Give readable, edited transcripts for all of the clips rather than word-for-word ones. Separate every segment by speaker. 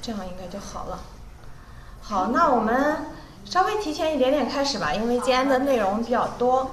Speaker 1: 这样应该就好了。好，那我们稍微提前一点点开始吧，因为今天的内容比较多。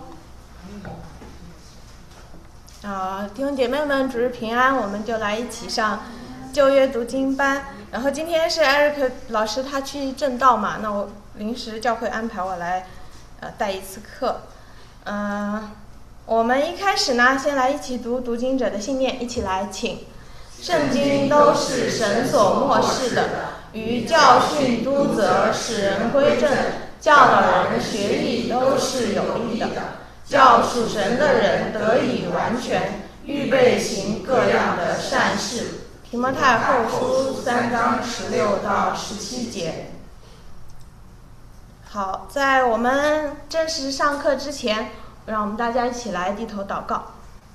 Speaker 1: 弟兄姐妹们，主日平安，我们就来一起上旧约读经班。然后今天是艾瑞克老师他去正道嘛，那我临时教会安排我来带一次课。我们一开始呢，先来一起读经者的信念，一起来请。圣经都是神所默示的，于教训、督责、使人归正、教导人学义，都是有益的，叫属神的人得以完全，预备行各样的善事。提摩太后书3章16到17节。好，在我们正式上课之前，让我们大家一起来低头祷告。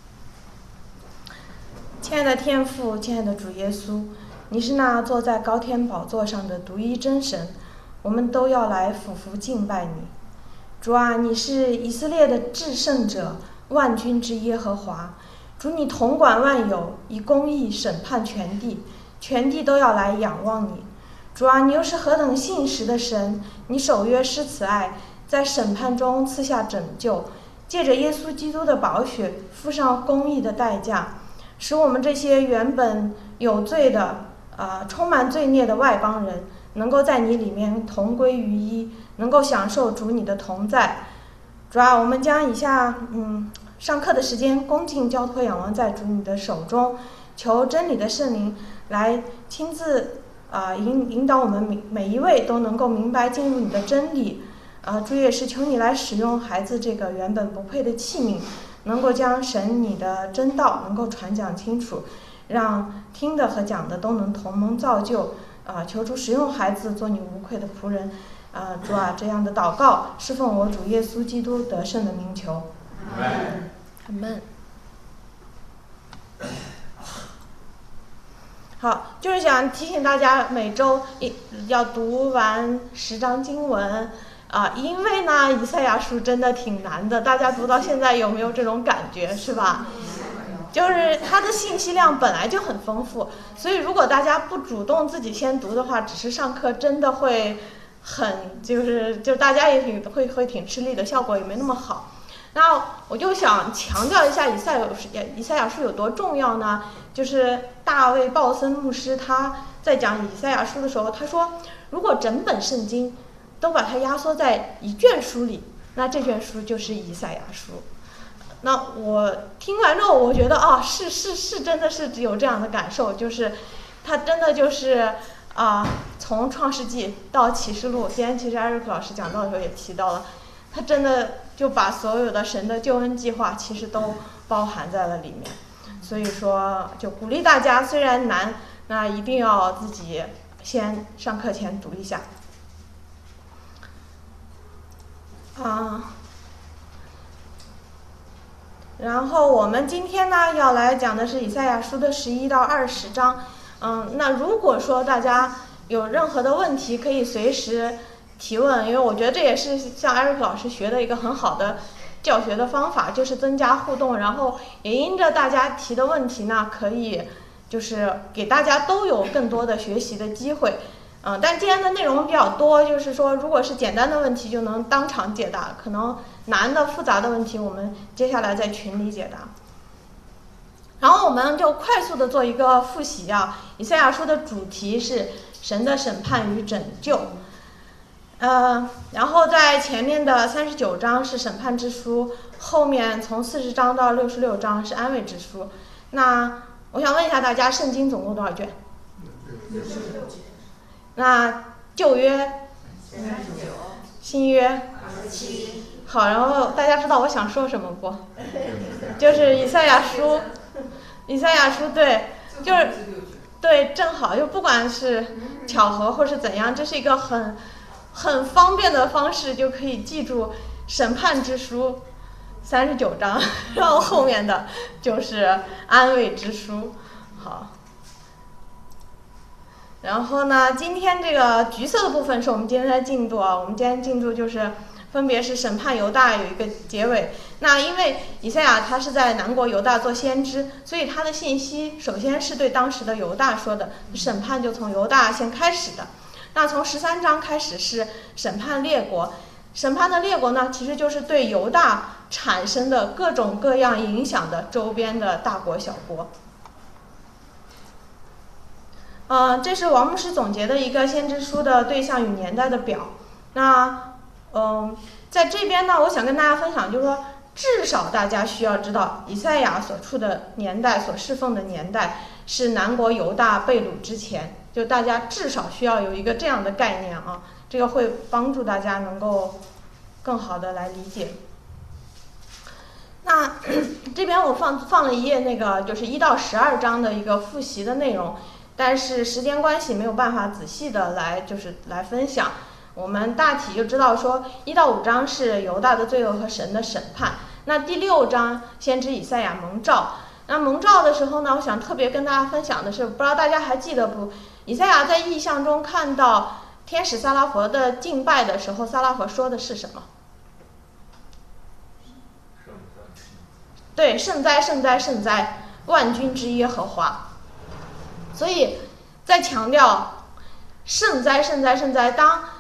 Speaker 1: 亲爱的天父，亲爱的主耶稣，你是那坐在高天宝座上的独一真神，我们都要来俯伏敬拜你。主啊，你是以色列的至圣者，万军之耶和华。主，你统管万有，以公义审判全地，全地都要来仰望你。主啊，你又是何等信实的神，你守约施慈爱，在审判中赐下拯救，借着耶稣基督的宝血付上公义的代价，使我们这些原本有罪的充满罪孽的外邦人，能够在你里面同归于一，能够享受主你的同在。主啊，我们将以下上课的时间恭敬交托仰望在主你的手中，求真理的圣灵来亲自引导我们每一位都能够明白进入你的真理。主也是求你来使用孩子这个原本不配的器皿，能够将神你的真道能够传讲清楚，让听的和讲的都能同盟造就。求主使用孩子做你无愧的仆人。主啊，这样的祷告是奉我主耶稣基督得胜的名求。阿们。好，就是想提醒大家每周要读完10章经文。因为呢，以赛亚书真的挺难的，大家读到现在有没有这种感觉，是吧？就是它的信息量本来就很丰富，所以如果大家不主动自己先读的话，只是上课真的会就大家也会挺吃力的，效果也没那么好。那我就想强调一下以赛亚书有多重要呢？就是大卫鲍森牧师他在讲以赛亚书的时候，他说，如果整本圣经都把它压缩在一卷书里，那这卷书就是以赛亚书。那我听完之后，我觉得是真的是有这样的感受，就是它真的就是从创世纪到启示录，今天其实艾瑞克老师讲到的时候也提到了，他真的就把所有的神的救恩计划其实都包含在了里面。所以说就鼓励大家，虽然难，那一定要自己先上课前读一下。然后我们今天呢要来讲的是以赛亚书的11到20章。那如果说大家有任何的问题，可以随时提问，因为我觉得这也是像艾瑞克老师学的一个很好的教学的方法，就是增加互动，然后也因着大家提的问题呢，可以就是给大家都有更多的学习的机会。但今天的内容比较多，就是说如果是简单的问题就能当场解答，可能难的复杂的问题我们接下来在群里解答。然后我们就快速的做一个复习以赛亚书的主题是神的审判与拯救。然后在前面的39章是审判之书，后面从40章到66章是安慰之书。那我想问一下大家，圣经总共多少卷？66卷。那旧约39，新约27。好，然后大家知道我想说什么不？就是以赛亚书，对，就是对，正好就不管是巧合或是怎样，这是一个很方便的方式，就可以记住审判之书39章，然后后面的就是安慰之书。好。然后呢，今天这个橘色的部分是我们今天的进度我们今天进度就是分别是审判犹大有一个结尾。那因为以赛亚他是在南国犹大做先知，所以他的信息首先是对当时的犹大说的，审判就从犹大先开始的。那从13章开始是审判列国，审判的列国呢，其实就是对犹大产生的各种各样影响的周边的大国小国。这是王牧师总结的一个先知书的对象与年代的表。那在这边呢，我想跟大家分享，就是说，至少大家需要知道，以赛亚所处的年代、所侍奉的年代是南国犹大被掳之前，就大家至少需要有一个这样的概念啊，这个会帮助大家能够更好的来理解。那这边我放了一页那个就是1到12章的一个复习的内容，但是时间关系没有办法仔细的来分享。我们大体就知道说1到5章是犹大的罪恶和神的审判。那第6章先知以赛亚蒙召。那蒙召的时候呢，我想特别跟大家分享的是，不知道大家还记得不？以赛亚在异象中看到天使撒拉佛的敬拜的时候，撒拉佛说的是什么？对，圣哉圣哉圣哉，万军之耶和华。所以在强调圣哉圣哉圣哉，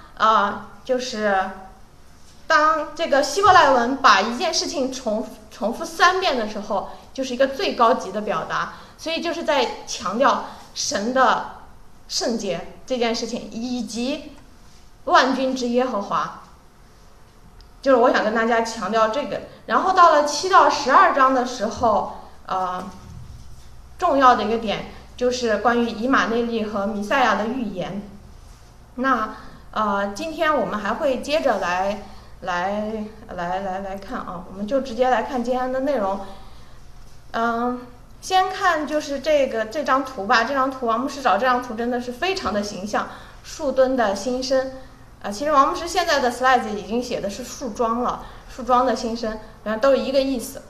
Speaker 1: 当这个希伯来文把一件事情重复3遍的时候，就是一个最高级的表达，所以就是在强调神的圣洁这件事情，以及万军之耶和华，就是我想跟大家强调这个。然后到了7到12章的时候，重要的一个点就是关于以马内利和弥赛亚的预言。那今天我们还会接着来看啊，我们就直接来看今天的内容。先看就是这张图吧。这张图王牧师找这张图真的是非常的形象，树墩的新生。其实王牧师现在的 slides 已经写的是树桩了，树桩的新生，都是一个意思。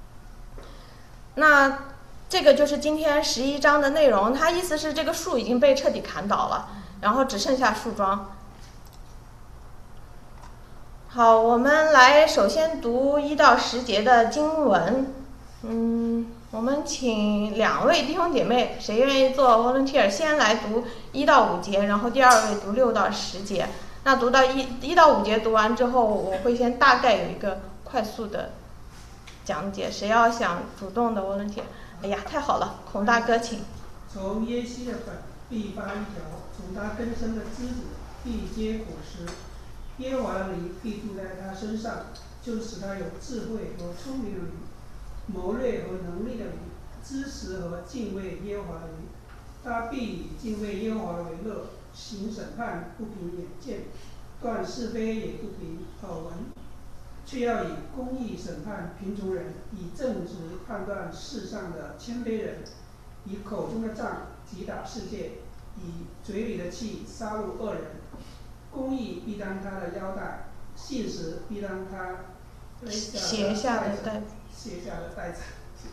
Speaker 1: 那这个就是今天11章的内容，它意思是这个树已经被彻底砍倒了，然后只剩下树桩。好，我们来首先读1到10节的经文。我们请2位弟兄姐妹，谁愿意做 volunteer， 先来读1到5节，然后第2位读6到10节。那读到1到5节读完之后，我会先大概有一个快速的讲解。谁要想主动的 volunteer？ 哎呀，太好了，孔大哥请。
Speaker 2: 从耶西的本必发一条，从他根生的枝子必结果实。耶和华的灵必住在他身上，就使他有智慧和聪明的灵，谋略和能力的灵，知识和敬畏耶和华的灵。他必以敬畏耶和华的为乐，行审判不凭眼见，断是非也不凭耳闻，却要以公义审判贫穷人，以正直判断世上的谦卑人，以口中的杖击打世界，以嘴里的气杀戮恶人。公义必当他的腰带，信实必当他
Speaker 1: 写下的
Speaker 2: 带子。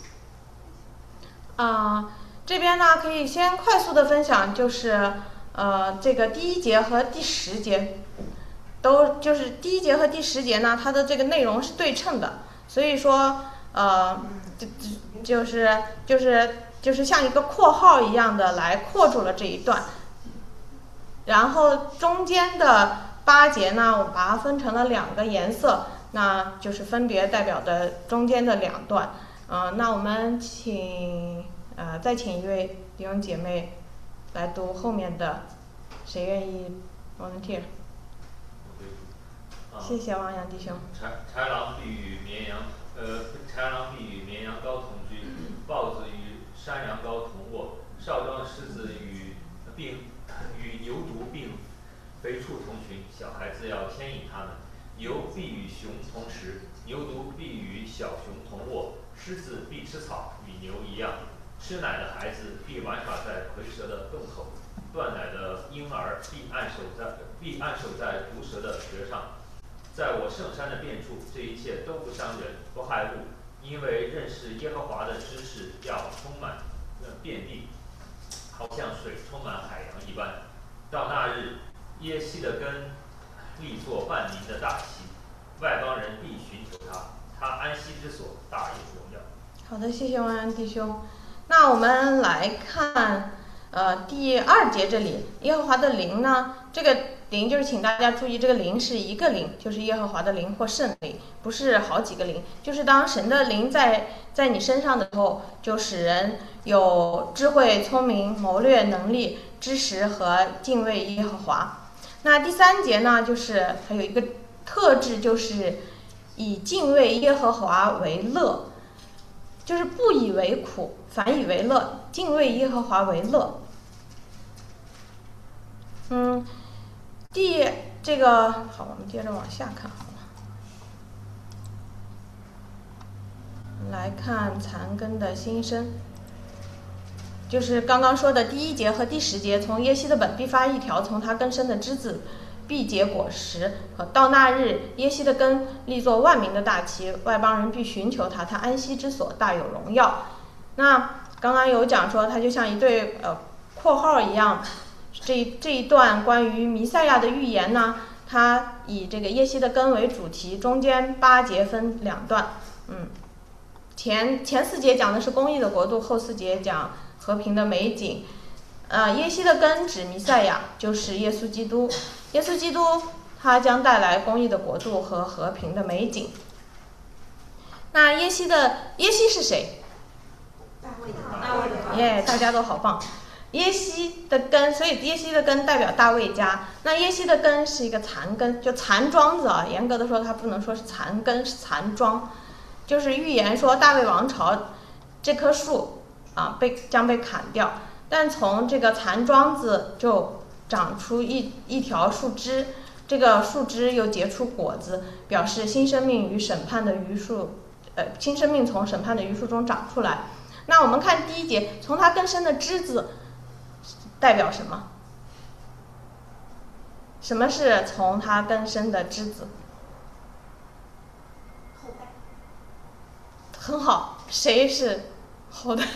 Speaker 1: 这边呢可以先快速的分享，就是这个第1节和第10节就是第1节和第10节呢，它的这个内容是对称的，所以说就是像一个括号一样的来括住了这一段。然后中间的8节呢，我把它分成了2个颜色，那就是分别代表的中间的2段。那我们再请一位弟兄姐妹来读后面的，谁愿意 volunteer？ 谢谢汪洋弟兄。
Speaker 3: 豺狼必与绵羊羔同居，豹子与山羊羔同卧，少壮狮子与牛犊并肥畜同群，小孩子要牵引他们。牛必与熊同食，牛犊必与小熊同卧，狮子必吃草，与牛一样。吃奶的孩子必玩耍在蝰蛇的洞口，断奶的婴儿必按手在毒蛇的舌上。在我圣山的遍处，这一切都不伤人，不害物，因为认识耶和华的知识要充满遍地，好像水充满海洋一般。到那日，耶西的根立作万民的大旗，
Speaker 1: 好的，谢谢王安弟兄。那我们来看，第2节这里，耶和华的灵呢，这个灵就是请大家注意，这个灵是一个灵，就是耶和华的灵或圣灵，不是好几个灵。就是当神的灵在你身上的时候，就使人有智慧、聪明、谋略能力、知识和敬畏耶和华。那第3节呢，就是它有一个特质，就是以敬畏耶和华为乐。就是不以为苦，反以为乐，敬畏耶和华为乐。这个好，我们接着往下看好了。来看残根的新生，就是刚刚说的第1节和第10节，从耶西的本必发一条，从他根生的枝子必结果实。和到那日，耶西的根立作万民的大旗，外邦人必寻求他，他安息之所大有荣耀。那刚刚有讲说，他就像一对括号一样。这一段关于弥赛亚的预言呢，它以这个耶西的根为主题，中间8节分2段。前4节讲的是公义的国度，后4节讲和平的美景。耶西的根指弥赛亚，就是耶稣基督。耶稣基督他将带来公义的国度和和平的美景。那耶西是谁？
Speaker 4: 大卫的
Speaker 1: 耶，大家都好棒。耶西的根，所以耶西的根代表大卫家。那耶西的根是一个残根，就残桩子啊。严格的说，它不能说是残根，是残桩，就是预言说大卫王朝这棵树将被砍掉，但从这个残桩子就长出一条树枝，这个树枝又结出果子，表示新生命与审判的余数，新生命从审判的余数中长出来。那我们看第1节，从它根生的枝子代表什么？什么是从它根生的枝子？
Speaker 4: 后代。
Speaker 1: 很好，谁是后代？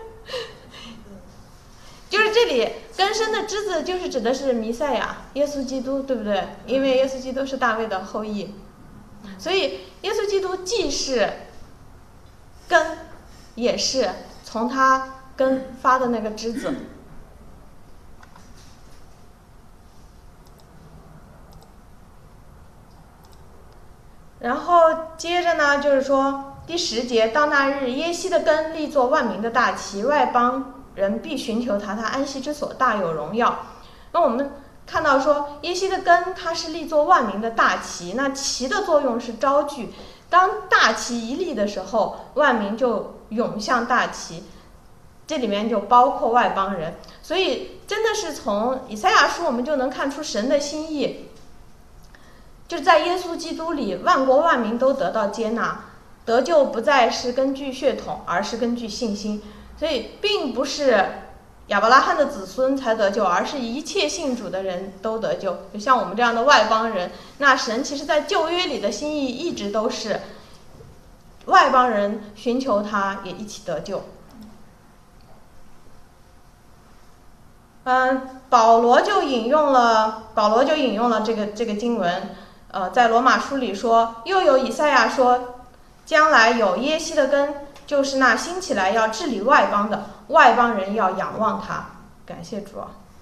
Speaker 1: 就是这里根生的枝子，就是指的是弥赛亚，耶稣基督，对不对？因为耶稣基督是大卫的后裔，所以耶稣基督既是根，也是从他根发的那个枝子。然后接着呢，就是说第10节，到那日，耶西的根立作万民的大旗，外邦人必寻求他，他安息之所大有荣耀。那我们看到说，耶西的根它是立作万民的大旗，那旗的作用是招聚，当大旗一立的时候，万民就涌向大旗，这里面就包括外邦人。所以真的是从以赛亚书我们就能看出神的心意，就是在耶稣基督里，万国万民都得到接纳，得救不再是根据血统，而是根据信心。所以并不是亚伯拉罕的子孙才得救，而是一切信主的人都得救。就像我们这样的外邦人，那神其实在旧约里的心意一直都是外邦人寻求他，也一起得救。保罗就引用了这个经文，在罗马书里说，又有以赛亚说，将来有耶西的根，就是那兴起来要治理外邦的，外邦人要仰望他。感谢主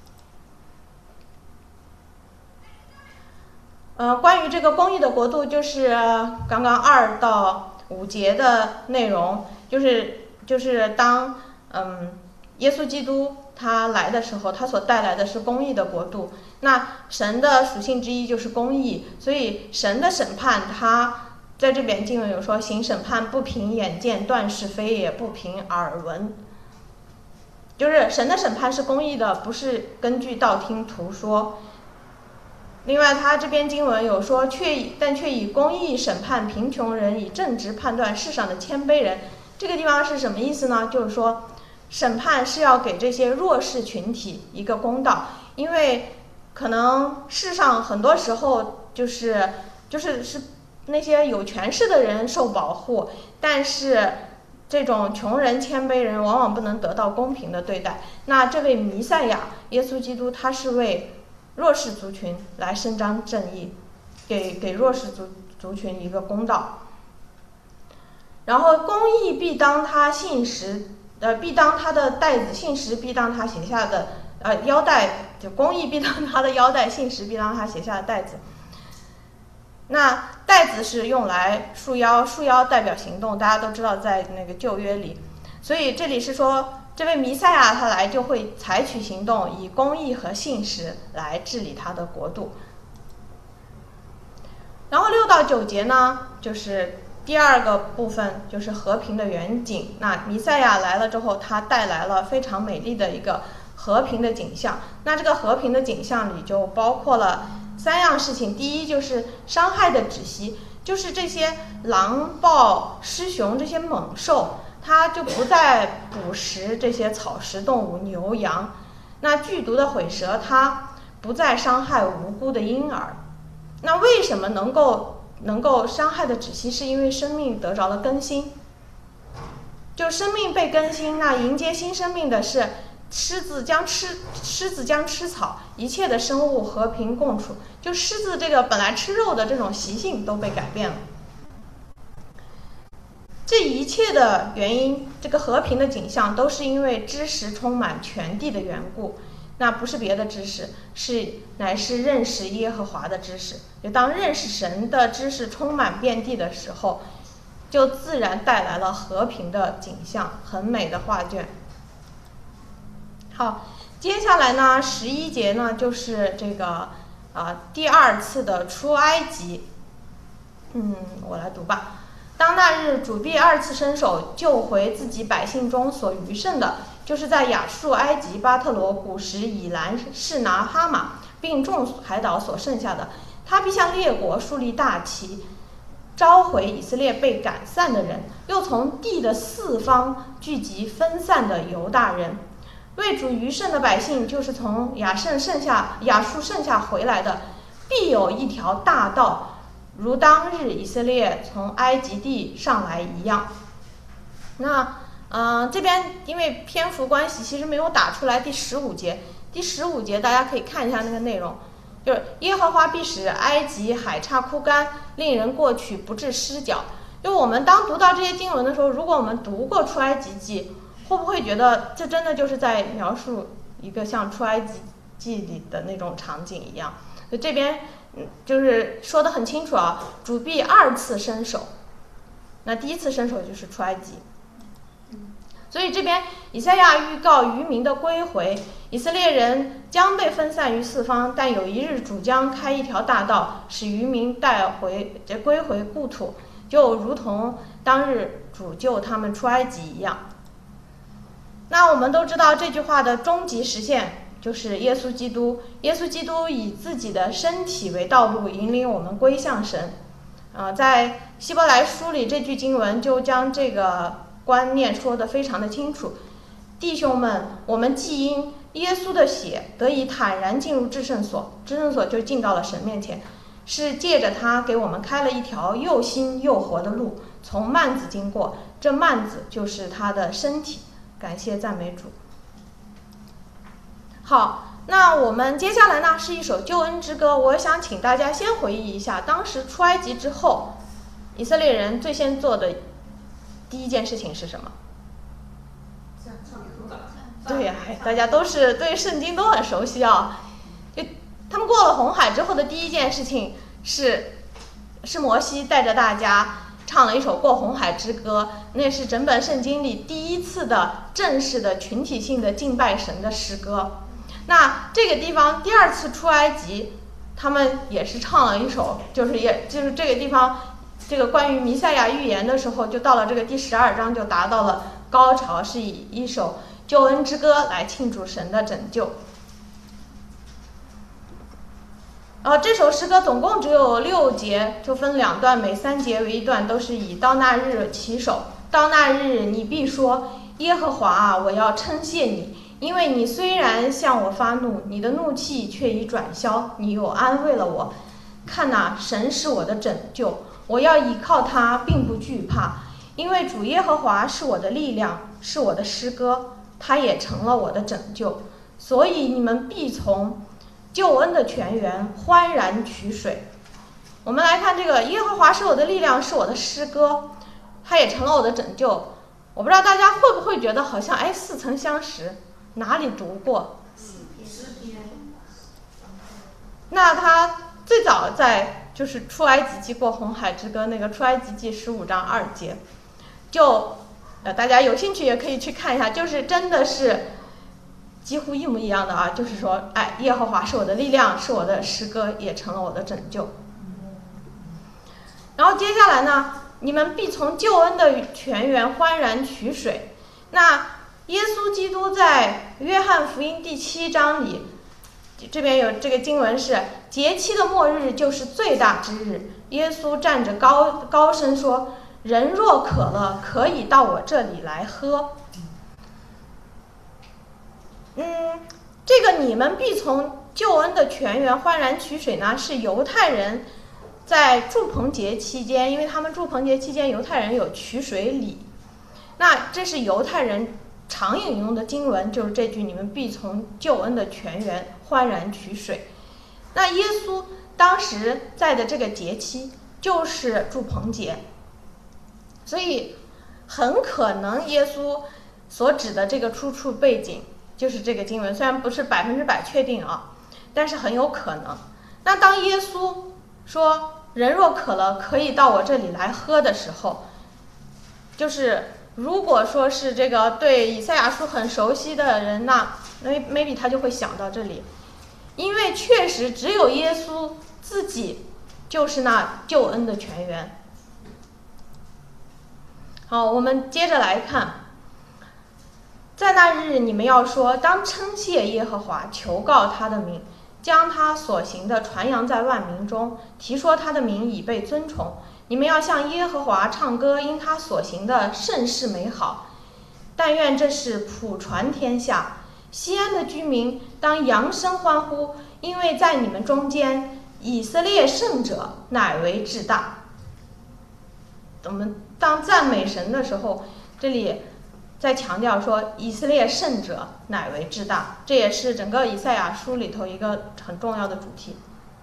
Speaker 1: 啊。关于这个公义的国度，就是刚刚2到5节的内容，就是当耶稣基督他来的时候，他所带来的是公义的国度。那神的属性之一就是公义，所以神的审判，他在这边经文有说，行审判不凭眼见，断是非也不凭耳闻。就是神的审判是公义的，不是根据道听途说。另外他这边经文有说，但却以公义审判贫穷人，以正直判断世上的谦卑人。这个地方是什么意思呢？就是说审判是要给这些弱势群体一个公道，因为可能世上很多时候就是那些有权势的人受保护，但是这种穷人谦卑人往往不能得到公平的对待。那这位弥赛亚耶稣基督，他是为弱势族群来伸张正义，给弱势族群一个公道。 然后公义必当他信实，必当他的带子，信实必当他写下的腰带，就公义必当他的腰带，信实必当他写下的带子。那带子是用来束腰，束腰代表行动，大家都知道在那个旧约里，所以这里是说这位弥赛亚他来就会采取行动，以公义和信实来治理他的国度。然后6到9节呢，就是第二个部分，就是和平的远景。那弥赛亚来了之后，他带来了非常美丽的一个和平的景象。那这个和平的景象里就包括了3样事情。第一就是伤害的止息，就是这些狼豹狮熊这些猛兽，它就不再捕食这些草食动物牛羊。那剧毒的虺蛇，它不再伤害无辜的婴儿。那为什么能够伤害的止息？是因为生命得着了更新，就生命被更新。那迎接新生命的是狮子将吃草，一切的生物和平共处。就狮子这个本来吃肉的这种习性都被改变了。这一切的原因，这个和平的景象，都是因为知识充满全地的缘故。那不是别的知识，乃是认识耶和华的知识。就当认识神的知识充满遍地的时候，就自然带来了和平的景象，很美的画卷。好，接下来呢11节呢，就是这个第2次的出埃及。我来读吧。当那日，主必2次伸手救回自己百姓中所余剩的，就是在亚述、埃及、巴特罗、古时、以兰、士拿、哈马，并众海岛所剩下的。他必向列国树立大旗，召回以色列被赶散的人，又从地的4方聚集分散的犹大人。为主余剩的百姓，就是从亚述剩下回来的，必有一条大道，如当日以色列从埃及地上来一样。那这边因为篇幅关系，其实没有打出来第15节。第15节大家可以看一下那个内容，就是耶和华必使埃及海岔枯干，令人过去不致失脚。就我们当读到这些经文的时候，如果我们读过出埃及记，会不会觉得这真的就是在描述一个像出埃及记里的那种场景一样？就这边就是说得很清楚啊，主必2次伸手。那第1次伸手就是出埃及。所以这边以赛亚预告渔民的归回，以色列人将被分散于4方，但有一日主将开一条大道，使渔民归回故土，就如同当日主救他们出埃及一样。那我们都知道这句话的终极实现就是耶稣基督。耶稣基督以自己的身体为道路，引领我们归向神。在希伯来书里，这句经文就将这个观念说得非常的清楚。弟兄们，我们既因耶稣的血得以坦然进入至圣所，至圣所就进到了神面前，是借着他给我们开了一条又新又活的路，从幔子经过，这幔子就是他的身体。感谢赞美主。好，那我们接下来呢是一首救恩之歌。我想请大家先回忆一下，当时出埃及之后，以色列人最先做的第一件事情是什么？对呀，大家都是对圣经都很熟悉啊。就他们过了红海之后的第一件事情是摩西带着大家唱了一首过红海之歌，那是整本圣经里第1次的正式的群体性的敬拜神的诗歌。那这个地方第2次出埃及，他们也是唱了一首，就是这个地方这个关于弥赛亚预言的时候，就到了这个第12章就达到了高潮，是以一首救恩之歌来庆祝神的拯救。这首诗歌总共只有6节，就分2段，每3节为1段，都是以到那日起首。到那日，你必说：耶和华啊，我要称谢你，因为你虽然向我发怒，你的怒气却已转消，你又安慰了我。看哪，神是我的拯救，我要依靠他，并不惧怕，因为主耶和华是我的力量，是我的诗歌，他也成了我的拯救。所以你们必从救恩的泉源欢然取水。我们来看这个耶和华是我的力量，是我的诗歌。 他也成了我的拯救。我不知道大家会不会觉得好像似曾相识，哪里读过？
Speaker 4: 诗篇。
Speaker 1: 那他最早在就是出埃及记过红海之歌那个出埃及记15章2节，就大家有兴趣也可以去看一下，就是真的是几乎一模一样的啊，就是说耶和华是我的力量，是我的诗歌，也成了我的拯救。然后接下来呢，你们必从救恩的泉源欢然取水。那耶稣基督在约翰福音第7章里，这边有这个经文是：节期的末日就是最大之日，耶稣站着高声说，人若渴了，可以到我这里来喝。这个你们必从救恩的泉源欢然取水呢，是犹太人在住棚节期间，因为他们住棚节期间犹太人有取水礼，那这是犹太人常引用的经文，就是这句：你们必从救恩的泉源欢然取水。那耶稣当时在的这个节期就是住棚节，所以很可能耶稣所指的这个出处背景就是这个经文，虽然不是100%确定啊，但是很有可能。那当耶稣说人若渴了，可以到我这里来喝的时候，就是如果说是这个对以赛亚书很熟悉的人，那 maybe 他就会想到这里，因为确实只有耶稣自己就是那救恩的泉源。好，我们接着来看，在那日你们要说，当称谢耶和华，求告他的名，将他所行的传扬在万民中，提说他的名已被尊崇。你们要向耶和华唱歌，因他所行的甚是美好。但愿这是普传天下。西安的居民当扬声欢呼，因为在你们中间，以色列圣者乃为至大。我们当赞美神的时候，这里在强调说以色列圣者乃为至大，这也是整个以赛亚书里头一个很重要的主题。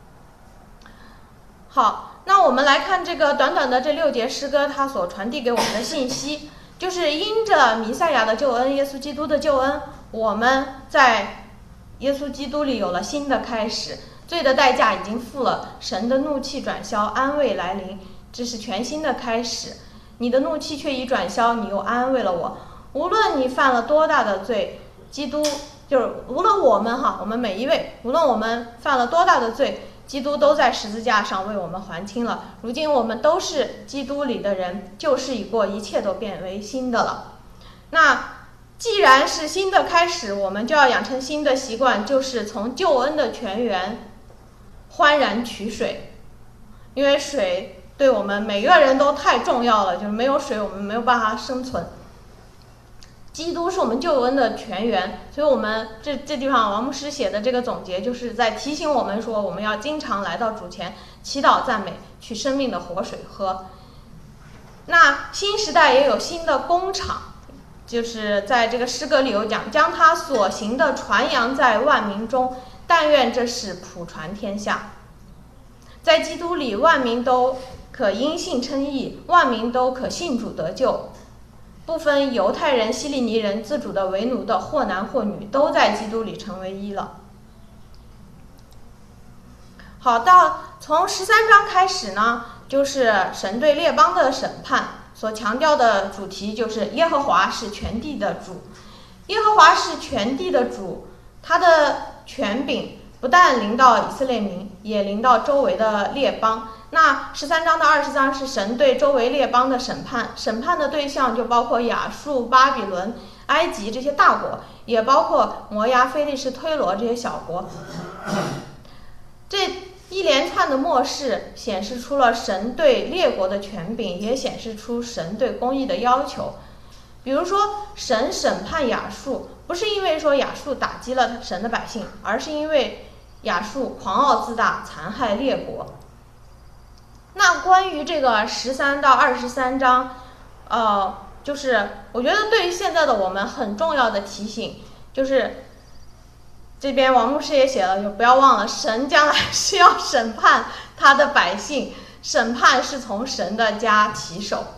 Speaker 1: 好，那我们来看这个短短的这6节诗歌，它所传递给我们的信息，就是因着弥赛亚的救恩，耶稣基督的救恩，我们在耶稣基督里有了新的开始，罪的代价已经付了，神的怒气转消，安慰来临，这是全新的开始。你的怒气却已转消，你又安慰了我。无论你犯了多大的罪，基督就是无论我们每一位，无论我们犯了多大的罪，基督都在十字架上为我们还清了。如今我们都是基督里的人，旧事已过，一切都变为新的了。那既然是新的开始，我们就要养成新的习惯，就是从救恩的泉源欢然取水。因为水对我们每个人都太重要了，就是没有水我们没有办法生存。基督是我们救恩的泉源，所以我们这地方王牧师写的这个总结，就是在提醒我们说，我们要经常来到主前祈祷赞美，取生命的活水喝。那新时代也有新的工厂，就是在这个诗歌里有讲，将他所行的传扬在万民中，但愿这是普传天下。在基督里，万民都可因信称义，万民都可信主得救，不分犹太人、希利尼人、自主的、为奴的，或男或女，都在基督里成为一了。好，从13章开始呢，就是神对列邦的审判，所强调的主题就是耶和华是全地的主。耶和华是全地的主，他的权柄不但临到以色列民，也临到周围的列邦。那13章到20章是神对周围列邦的审判，审判的对象就包括亚述、巴比伦、埃及这些大国，也包括摩押、非利士、推罗这些小国。这一连串的末世显示出了神对列国的权柄，也显示出神对公义的要求。比如说，神审判亚述，不是因为说亚述打击了神的百姓，而是因为亚述狂傲自大，残害列国。那关于这个13到23章，就是我觉得对于现在的我们很重要的提醒，就是这边王牧师也写了，就不要忘了，神将来是要审判他的百姓，审判是从神的家起手。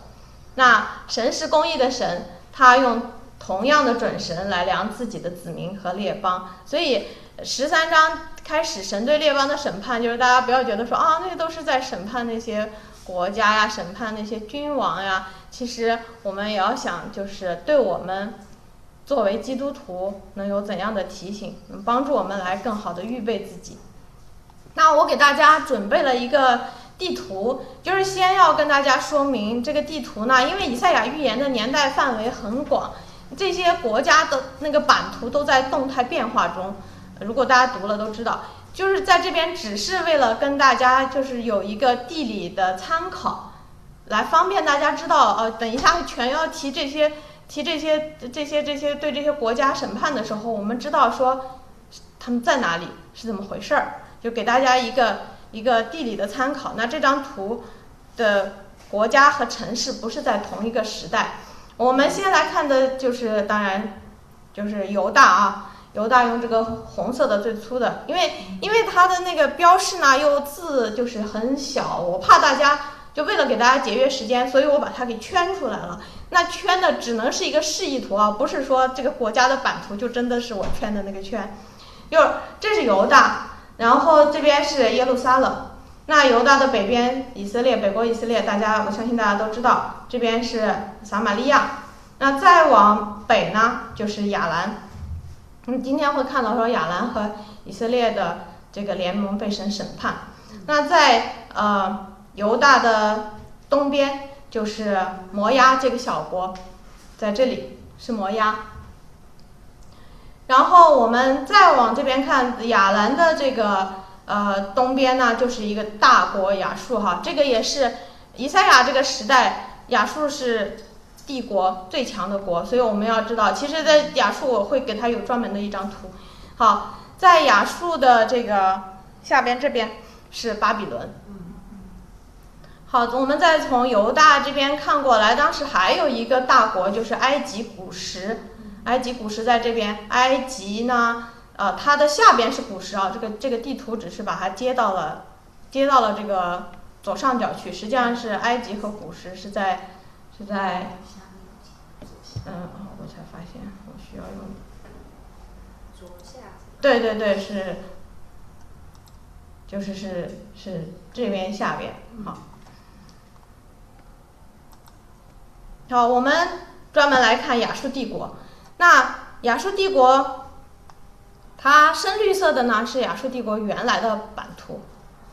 Speaker 1: 那神是公义的神，他用同样的准绳来量自己的子民和列邦。所以13章开始神对列邦的审判，就是大家不要觉得说啊，那个都是在审判那些国家呀，审判那些君王呀。其实我们也要想，就是对我们作为基督徒能有怎样的提醒，能帮助我们来更好的预备自己。那我给大家准备了一个地图，就是先要跟大家说明这个地图呢，因为以赛亚预言的年代范围很广，这些国家的那个版图都在动态变化中。如果大家读了都知道，就是在这边只是为了跟大家就是有一个地理的参考，来方便大家知道等一下全要提这些对这些国家审判的时候，我们知道说他们在哪里是怎么回事儿，就给大家一个地理的参考。那这张图的国家和城市不是在同一个时代。我们先来看的就是当然就是犹大啊。犹大用这个红色的最粗的，因为它的那个标示呢又字就是很小，我怕大家就为了给大家节约时间，所以我把它给圈出来了。那圈的只能是一个示意图啊，不是说这个国家的版图就真的是我圈的那个圈。就是这是犹大，然后这边是耶路撒冷。那犹大的北边以色列，北国以色列，我相信大家都知道，这边是撒玛利亚。那再往北呢就是亚兰。今天会看到说亚兰和以色列的这个联盟被神审判。那在犹大的东边就是摩押这个小国，在这里是摩押。然后我们再往这边看，亚兰的这个东边呢就是一个大国亚述哈，这个也是以赛亚这个时代，亚述是帝国最强的国，所以我们要知道，其实在亚述我会给它有专门的一张图。好，在亚述的这个下边这边是巴比伦。好，我们再从犹大这边看过来，当时还有一个大国就是埃及古时。埃及古时在这边，埃及呢，它的下边是古时啊，这个地图只是把它接到了这个左上角去，实际上是埃及和古时是在。我才发现我需要用
Speaker 4: 左下。
Speaker 1: 对，是这边下边。好，我们专门来看亚述帝国。那亚述帝国，它深绿色的呢是亚述帝国原来的版图。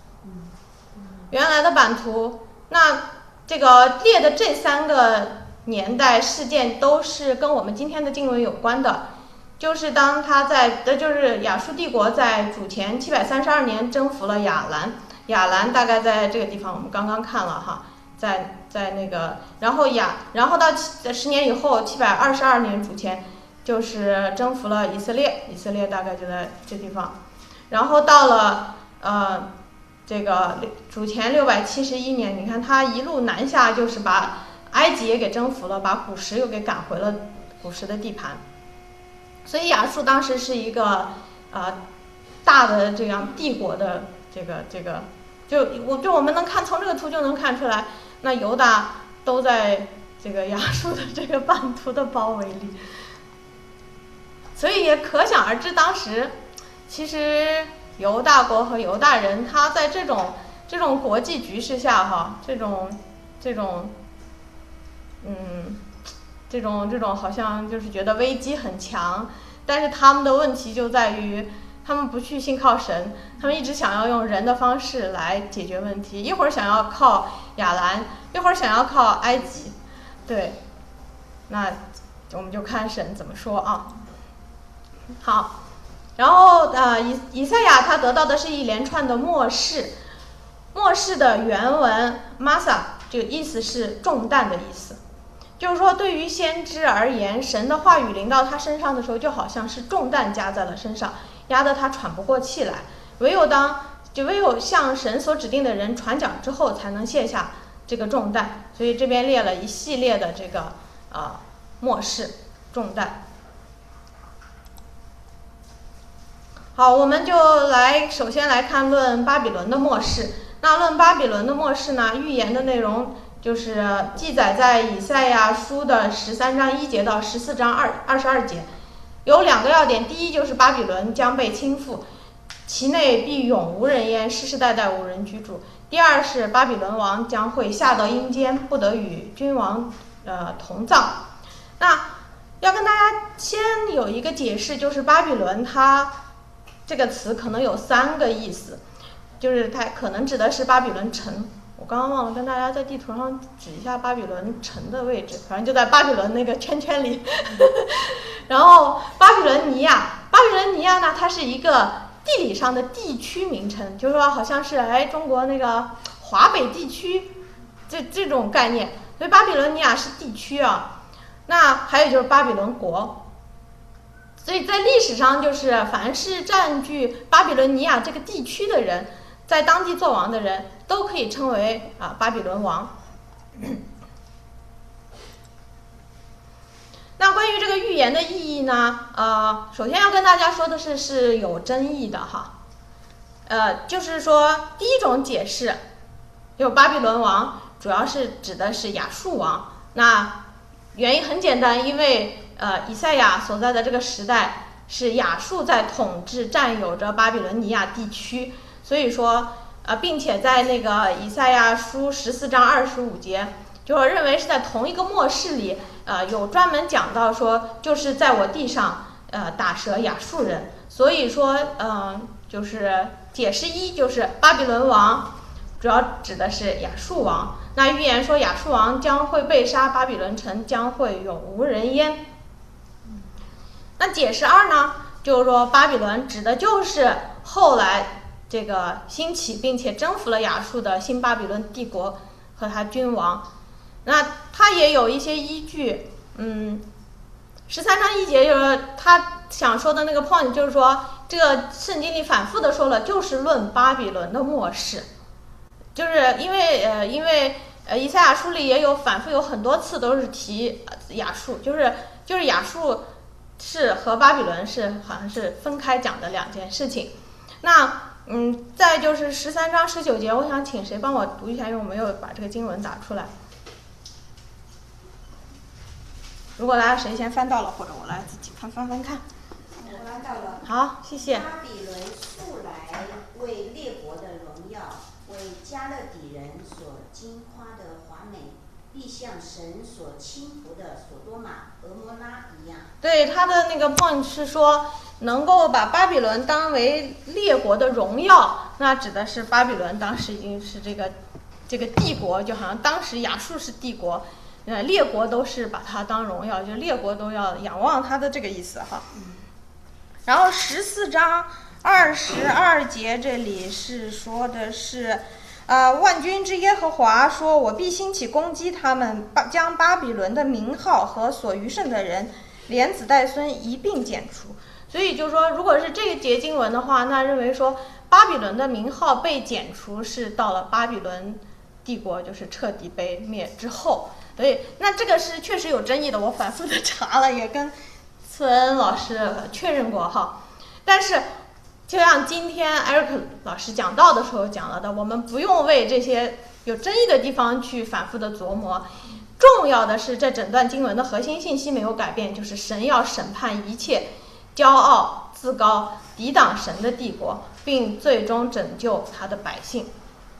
Speaker 1: 那这个列的这3个年代事件都是跟我们今天的经文有关的，就是当就是亚述帝国在主前732年征服了亚兰，亚兰大概在这个地方，我们刚刚看了哈，在那个，然后到10年以后722年主前就是征服了以色列，以色列大概就在这地方，然后到了这个主前671年，你看他一路南下，就是把埃及也给征服了，把古时又给赶回了古时的地盘。所以亚述当时是一个大的这样帝国的这个，就我们能看从这个图就能看出来，那犹大都在这个亚述的这个版图的包围里，所以也可想而知，当时其实犹大国和犹大人，他在这种国际局势下哈，这种好像就是觉得危机很强，但是他们的问题就在于他们不去信靠神，他们一直想要用人的方式来解决问题，一会儿想要靠亚兰，一会儿想要靠埃及。对，那我们就看神怎么说啊。好，然后以赛亚他得到的是一连串的默示，默示的原文 Masa 这个意思是重担的意思，就是说对于先知而言，神的话语临到他身上的时候，就好像是重担加在了身上，压得他喘不过气来，唯有向神所指定的人传讲之后，才能卸下这个重担。所以这边列了一系列的这个默示重担。好，我们就首先来看论巴比伦的默示。那论巴比伦的默示呢，预言的内容就是记载在以赛亚书的13章1节到14章22节，有2个要点。第一就是巴比伦将被倾覆，其内必永无人烟，世世代代无人居住。第二是巴比伦王将会下到阴间，不得与君王同葬。那要跟大家先有一个解释，就是巴比伦它这个词可能有3个意思，就是它可能指的是巴比伦城。我刚刚忘了跟大家在地图上指一下巴比伦城的位置，反正就在巴比伦那个圈圈里。然后巴比伦尼亚呢，它是一个地理上的地区名称，就是说好像是中国那个华北地区这种概念，所以巴比伦尼亚是地区啊。那还有就是巴比伦国，所以在历史上就是凡是占据巴比伦尼亚这个地区的人，在当地做王的人都可以称为巴比伦王。那关于这个预言的意义呢，首先要跟大家说的是有争议的哈。就是说第一种解释，就巴比伦王主要是指的是亚述王。那原因很简单，因为以赛亚所在的这个时代是亚述在统治，占有着巴比伦尼亚地区，所以说并且在那个以赛亚书14章25节，就认为是在同一个末世里，有专门讲到说，就是在我地上打折亚述人，所以说就是解释一就是巴比伦王主要指的是亚述王。那预言说亚述王将会被杀，巴比伦城将会永无人烟。那解释二呢，就是说巴比伦指的就是后来这个兴起并且征服了亚述的新巴比伦帝国和他君王。那他也有一些依据，13章1节就是他想说的那个 point， 就是说这个圣经里反复的说了，就是论巴比伦的末世，就是因为以赛亚书里也有反复有很多次都是提亚述，就是亚述是和巴比伦是好像是分开讲的2件事情。那再就是13章19节，我想请谁帮我读一下，因为我没有把这个经文打出来。如果大家谁先翻到了，或者我来自己翻看。
Speaker 4: 我翻到了。
Speaker 1: 好，谢谢。
Speaker 4: 巴比伦素来为列国的荣耀，为加勒底人所惊夸的华美，必像神所轻浮的所多玛、俄摩拉一样。对，
Speaker 1: 他的那个 point 是说，能够把巴比伦当为列国的荣耀，那指的是巴比伦当时已经是这个帝国，就好像当时亚述是帝国。列国都是把它当荣耀，就列国都要仰望它的这个意思哈。然后14章22节这里是说的是，万军之耶和华说：“我必兴起攻击他们，将巴比伦的名号和所余剩的人，连子带孙一并剪除。”所以就是说，如果是这个节经文的话，那认为说巴比伦的名号被剪除是到了巴比伦帝国就是彻底被灭之后。所以那这个是确实有争议的，我反复的查了，也跟次恩老师确认过哈。但是就像今天艾瑞克老师讲到的时候讲了的，我们不用为这些有争议的地方去反复的琢磨，重要的是这整段经文的核心信息没有改变，就是神要审判一切骄傲自高抵挡神的帝国，并最终拯救他的百姓。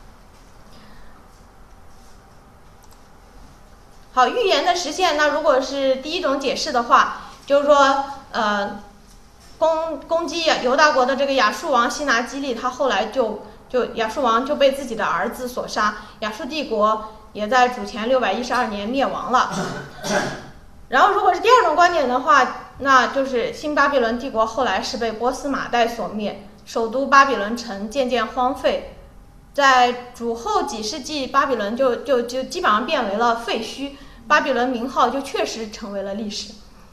Speaker 1: 好，预言的实现，那如果是第一种解释的话，就是说攻击犹大国的这个亚述王西拿基利，他后来就亚述王就被自己的儿子所杀，亚述帝国也在主前612年灭亡了。然后如果是第二种观点的话，那就是新巴比伦帝国后来是被波斯马代所灭，首都巴比伦城渐渐荒废，在主后几世纪，巴比伦就基本上变为了废墟，巴比伦名号就确实成为了历史。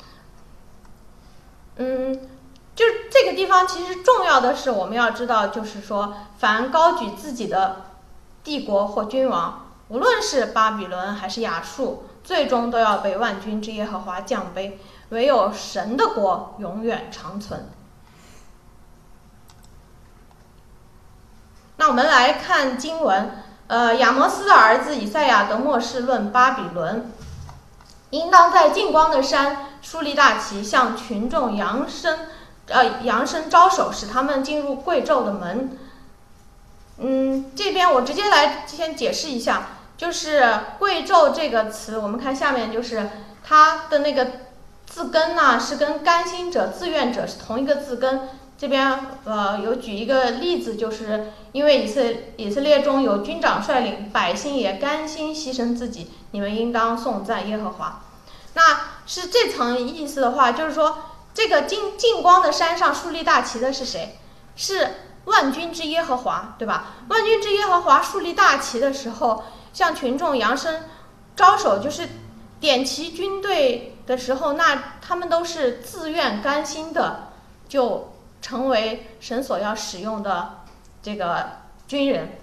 Speaker 1: 就这个地方其实重要的是我们要知道，就是说凡高举自己的帝国或君王，无论是巴比伦还是亚述，最终都要被万军之耶和华降卑，唯有神的国永远长存。那我们来看经文， 亚摩斯的儿子以赛亚的末世论巴比伦，应当在近光的山树立大旗，向群众扬声招手，使他们进入贵胄的门。这边我直接来先解释一下，就是贵胄这个词，我们看下面就是它的那个字根呢，是跟甘心者、自愿者是同一个字根。这边有举一个例子，就是因为以色列中有军长率领，百姓也甘心牺牲自己，你们应当颂赞耶和华。那是这层意思的话，就是说这个近光的山上树立大旗的是谁？是万军之耶和华，对吧？万军之耶和华树立大旗的时候，向群众扬声招手，就是点旗军队的时候，那他们都是自愿甘心的，就成为神所要使用的这个军人。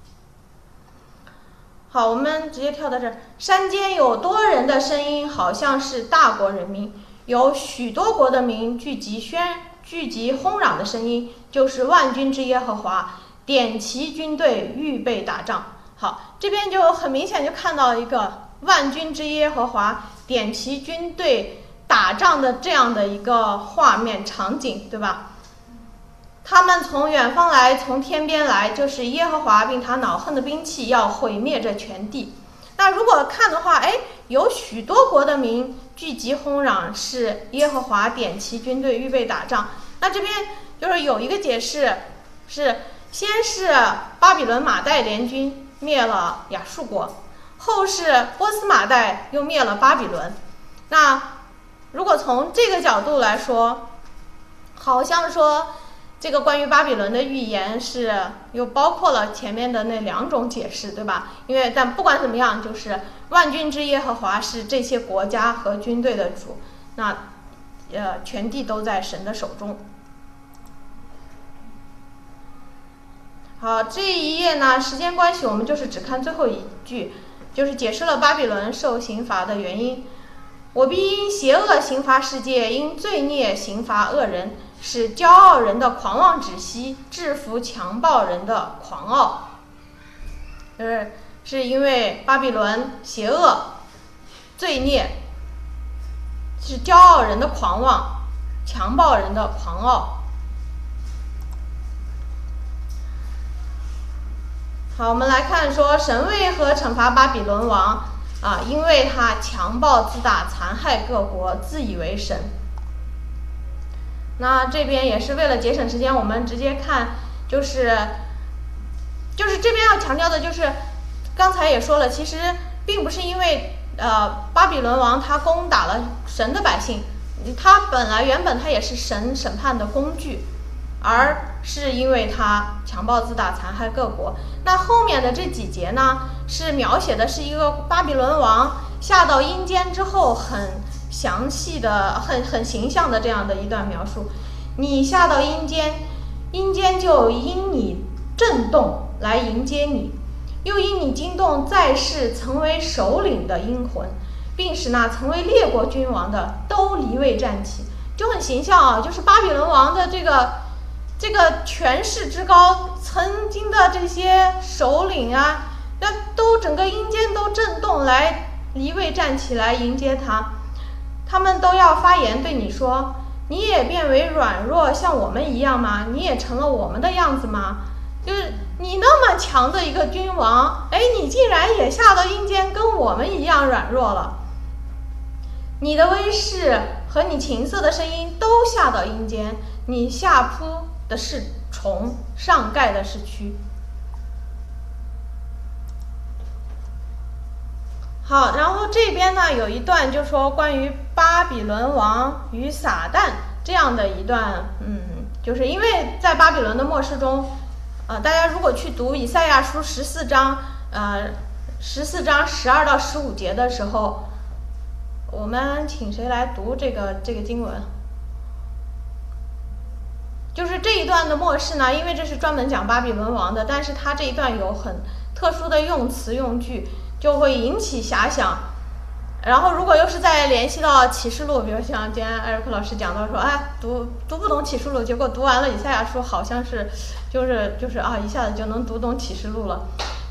Speaker 1: 好，我们直接跳到这儿。山间有多人的声音，好像是大国人民，有许多国的民聚集轰嚷的声音，就是万军之耶和华点齐军队，预备打仗。好，这边就很明显就看到一个万军之耶和华点齐军队打仗的这样的一个画面场景，对吧？他们从远方来，从天边来，就是耶和华并他恼恨的兵器，要毁灭这全地。那如果看的话，有许多国的民聚集轰嚷，是耶和华点齐军队预备打仗。那这边就是有一个解释，是先是巴比伦马代联军灭了亚述国，后是波斯马代又灭了巴比伦。那如果从这个角度来说，好像说这个关于巴比伦的预言是又包括了前面的那两种解释，对吧？但不管怎么样，就是万军之耶和华是这些国家和军队的主，那全地都在神的手中。好，这一页呢，时间关系，我们就是只看最后一句，就是解释了巴比伦受刑罚的原因。我必因邪恶刑罚世界，因罪孽刑罚恶人，使骄傲人的狂妄止息，制服强暴人的狂傲。是因为巴比伦邪恶、罪孽，是骄傲人的狂妄，强暴人的狂傲。好，我们来看说神为何惩罚巴比伦王因为他强暴自大，残害各国，自以为神。那这边也是为了节省时间，我们直接看，就是这边要强调的就是，刚才也说了，其实并不是因为巴比伦王他攻打了神的百姓，他原本他也是神审判的工具，而是因为他强暴自大，残害各国。那后面的这几节呢，是描写的是一个巴比伦王下到阴间之后很详细的、很形象的这样的一段描述。你下到阴间，阴间就因你震动来迎接你，又因你惊动在世曾为首领的阴魂，并使那曾为列国君王的都离位站起。就很形象啊，就是巴比伦王的这个权势之高，曾经的这些首领那都整个阴间都震动来离位站起来迎接他。他们都要发言对你说，你也变为软弱像我们一样吗？你也成了我们的样子吗？就是你那么强的一个君王，你竟然也下到阴间跟我们一样软弱了。你的威势和你情色的声音都下到阴间，你下扑的是虫，上盖的是蛆。好，然后这边呢有一段就说关于巴比伦王与撒旦这样的一段，就是因为在巴比伦的末世中，大家如果去读以赛亚书14章12到15节的时候，我们请谁来读这个经文？就是这一段的末世呢，因为这是专门讲巴比伦王的，但是它这一段有很特殊的用词用句，就会引起遐想。然后如果又是再联系到启示录，比如像今天艾瑞克老师讲到说，读不懂启示录，结果读完了以赛亚书，好像是就是一下子就能读懂启示录了。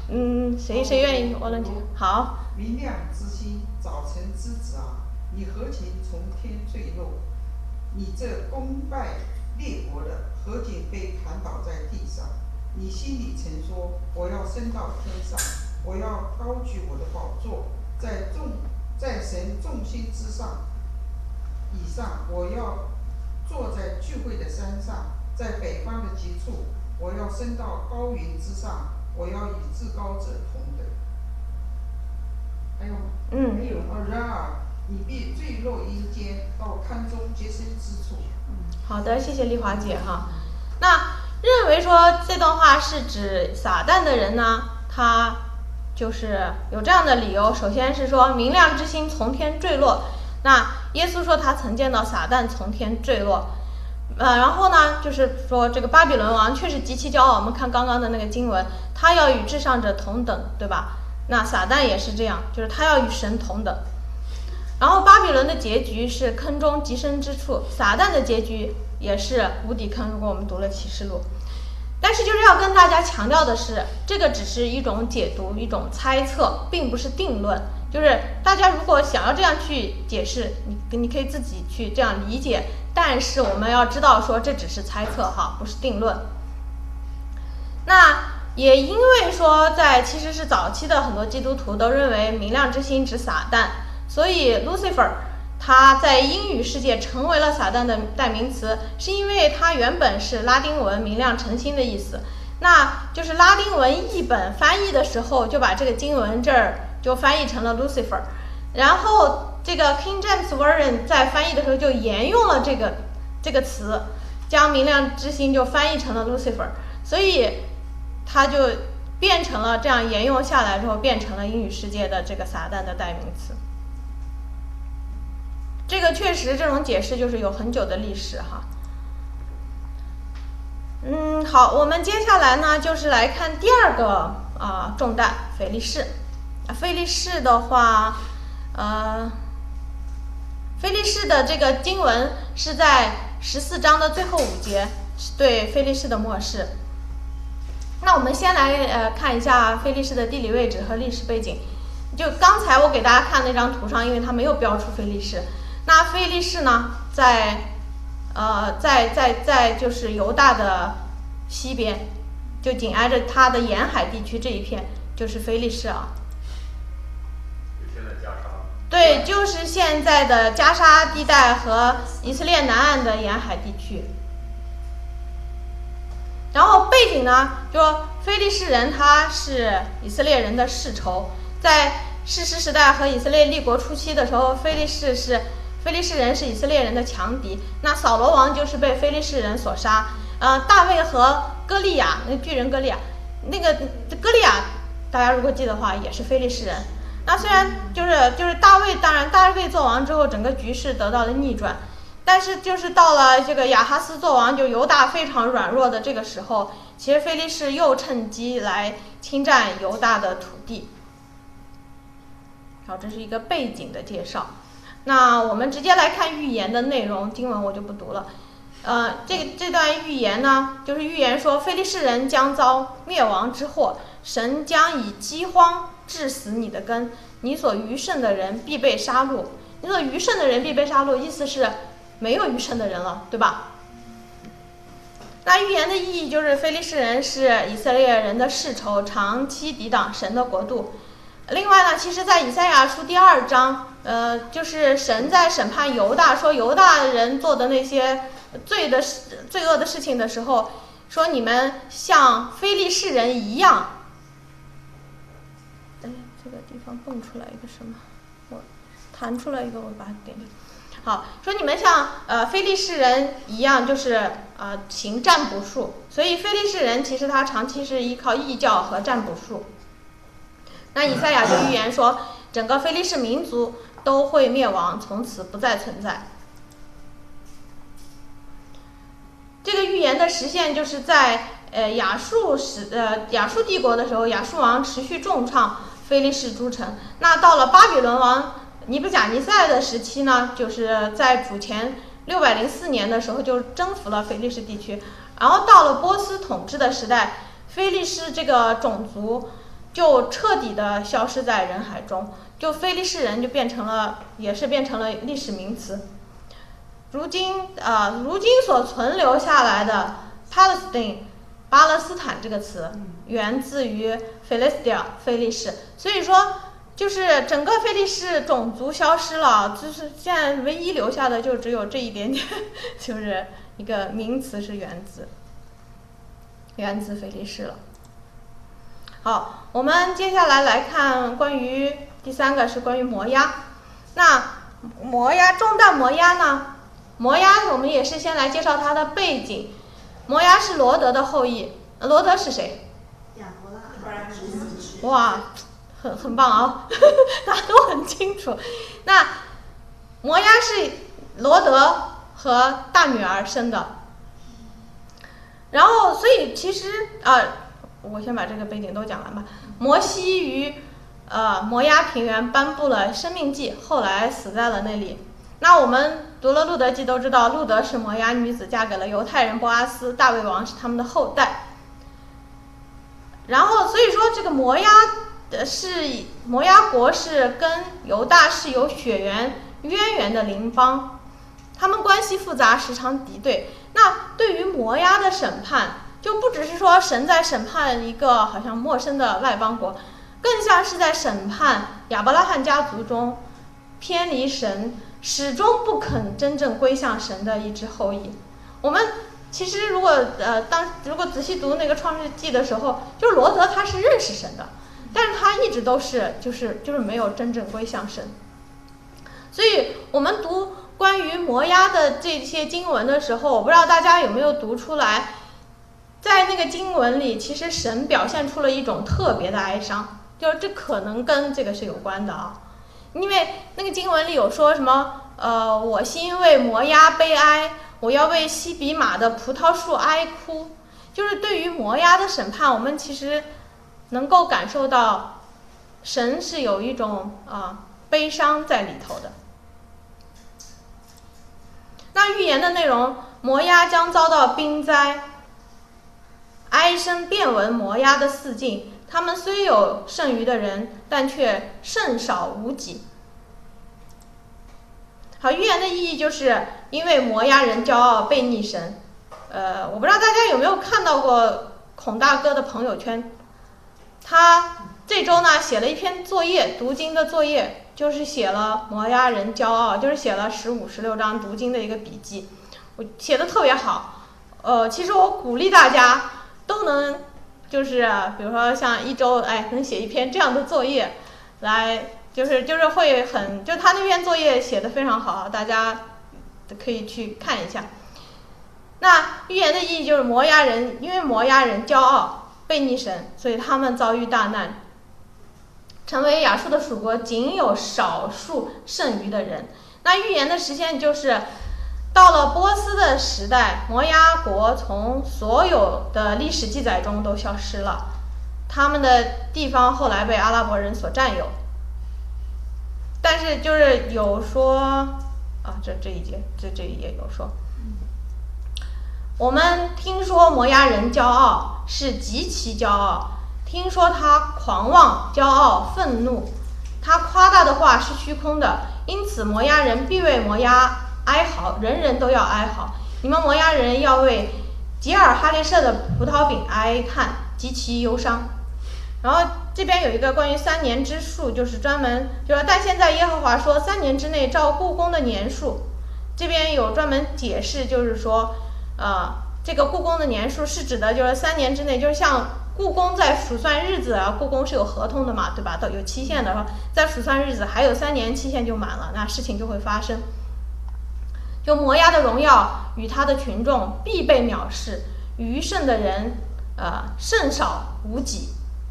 Speaker 1: 谁愿意？我能听。好。
Speaker 5: 明亮之星，早晨之子啊，你何情从天坠落？你这攻败列国的，何竟被砍倒在地上？你心里曾说：我要升到天上，我要高举我的宝座，在神众星之上以上，我要坐在聚会的山上，在北方的极处，我要升到高云之上，我要与至高者同等。还有吗？还有然而你必坠落阴间，到坑中结生之处。
Speaker 1: 好的，谢谢丽华姐哈。那认为说这段话是指撒旦的人呢，他就是有这样的理由。首先是说明亮之星从天坠落，那耶稣说他曾见到撒旦从天坠落。然后呢，就是说这个巴比伦王确实极其骄傲。我们看刚刚的那个经文，他要与至上者同等，对吧？那撒旦也是这样，就是他要与神同等。然后巴比伦的结局是坑中极深之处，撒旦的结局也是无底坑。如果我们读了启示录，但是就是要跟大家强调的是，这个只是一种解读，一种猜测，并不是定论。就是大家如果想要这样去解释，你可以自己去这样理解，但是我们要知道说这只是猜测哈，不是定论。那也因为说其实是早期的很多基督徒都认为明亮之星指撒旦，所以 Lucifer 他在英语世界成为了撒旦的代名词，是因为它原本是拉丁文明亮晨星的意思。那就是拉丁文译本翻译的时候就把这个经文这儿就翻译成了 Lucifer， 然后这个 King James Version 在翻译的时候就沿用了这个词，将明亮之星就翻译成了 Lucifer， 所以它就变成了这样，沿用下来之后变成了英语世界的这个撒旦的代名词。这个确实这种解释就是有很久的历史哈。好，我们接下来呢就是来看第二个重担，腓力士。腓力士的话，腓力士的这个经文是在14章的最后5节，对腓力士的末世。那我们先来看一下腓力士的地理位置和历史背景。就刚才我给大家看那张图上，因为它没有标出腓力士。那腓力士呢，在就是犹大的西边，就紧挨着它的沿海地区这一片就是腓力士啊。
Speaker 3: 就现在加沙。
Speaker 1: 对，就是现在的加沙地带和以色列南岸的沿海地区。然后背景呢，就说腓力士人他是以色列人的世仇，在士师时代和以色列立国初期的时候，腓力士人是以色列人的强敌。那扫罗王就是被腓力士人所杀。大卫和歌利亚，那巨人歌利亚，那个歌利亚，大家如果记得的话，也是腓力士人。那虽然就是大卫，当然大卫做王之后，整个局势得到了逆转。但是就是到了这个亚哈斯做王，就犹大非常软弱的这个时候，其实腓力士又趁机来侵占犹大的土地。好，这是一个背景的介绍。那我们直接来看预言的内容，经文我就不读了。这段预言呢，就是预言说腓力士人将遭灭亡之祸，神将以饥荒致死你的根，你所余剩的人必被杀戮。你所余剩的人必被杀戮，意思是没有余剩的人了，对吧？那预言的意义就是腓力士人是以色列人的世仇，长期抵挡神的国度。另外呢，其实在以赛亚书第2章，就是神在审判犹大，说犹大人做的那些罪恶的事情的时候，说你们像非利士人一样。哎，这个地方蹦出来一个什么？我弹出来一个，我把它点掉。好，说你们像非利士人一样，就是行占卜术。所以非利士人其实他长期是依靠异教和占卜术。那以赛亚就预言说，整个非利士民族都会灭亡，从此不再存在。这个预言的实现就是在亚述帝国的时候，亚述王持续重创非利士诸城。那到了巴比伦王尼布甲尼撒的时期呢，就是在主前604年的时候就征服了非利士地区。然后到了波斯统治的时代，非利士这个种族就彻底的消失在人海中，就非利士人就也是变成了历史名词。如今所存留下来的 Palestine 巴勒斯坦这个词，源自于 Philistia 非利士，所以说就是整个非利士种族消失了，就是现在唯一留下的就只有这一点点，就是一个名词是源自非利士了。好，我们接下来看关于第三个是关于摩押。那中大摩押呢？摩押我们也是先来介绍它的背景。摩押是罗德的后裔，罗德是谁？
Speaker 4: 亚伯拉罕的侄子。
Speaker 1: 哇，很棒啊，大家都很清楚。那摩押是罗德和大女儿生的，然后所以其实我先把这个背景都讲完吧。摩西于摩押平原颁布了生命记，后来死在了那里。那我们读了路德记都知道，路德是摩押女子，嫁给了犹太人波阿斯，大卫王是他们的后代。然后所以说这个摩押国是跟犹大是有血缘渊源的邻邦，他们关系复杂，时常敌对。那对于摩押的审判，就不只是说神在审判一个好像陌生的外邦国，更像是在审判亚伯拉罕家族中偏离神，始终不肯真正归向神的一支后裔。我们其实如果仔细读那个创世纪的时候，就罗德他是认识神的，但是他一直都是就是没有真正归向神。所以我们读关于摩押的这些经文的时候，我不知道大家有没有读出来，在那个经文里其实神表现出了一种特别的哀伤，就是这可能跟这个是有关的啊。因为那个经文里有说什么我心为摩押悲哀，我要为西比玛的葡萄树哀哭。就是对于摩押的审判，我们其实能够感受到神是有一种悲伤在里头的。那预言的内容，摩押将遭到兵灾，哀声遍闻摩押的四境，他们虽有剩余的人，但却甚少无几。好，预言的意义就是因为摩押人骄傲背逆神。我不知道大家有没有看到过孔大哥的朋友圈，他这周呢写了一篇作业，读经的作业，就是写了摩押人骄傲，就是写了15、16章读经的一个笔记，我写的特别好。其实我鼓励大家都能，就是比如说像一周能写一篇这样的作业，来就是会就他那篇作业写的非常好，大家可以去看一下。那预言的意义就是摩押人，因为摩押人骄傲背逆神，所以他们遭遇大难，成为亚述的属国，仅有少数剩余的人。那预言的实现就是到了波斯的时代，摩押国从所有的历史记载中都消失了，他们的地方后来被阿拉伯人所占有。但是就是有说这一页有说，我们听说摩押人骄傲，是极其骄傲，听说他狂妄、骄傲、愤怒，他夸大的话是虚空的，因此摩押人必为摩押哀嚎，人人都要哀嚎。你们摩押人要为吉尔哈列舍的葡萄饼哀叹，极其忧伤。然后这边有一个关于3年之数，就是专门就是但现在耶和华说3年之内照故宫的年数，这边有专门解释，就是说这个故宫的年数是指的就是3年之内，就是像故宫在数算日子啊，故宫是有合同的嘛，对吧？都有期限的，在数算日子还有3年期限就满了，那事情就会发生。就摩押的荣耀与他的群众必被藐视，余剩的人甚少无几。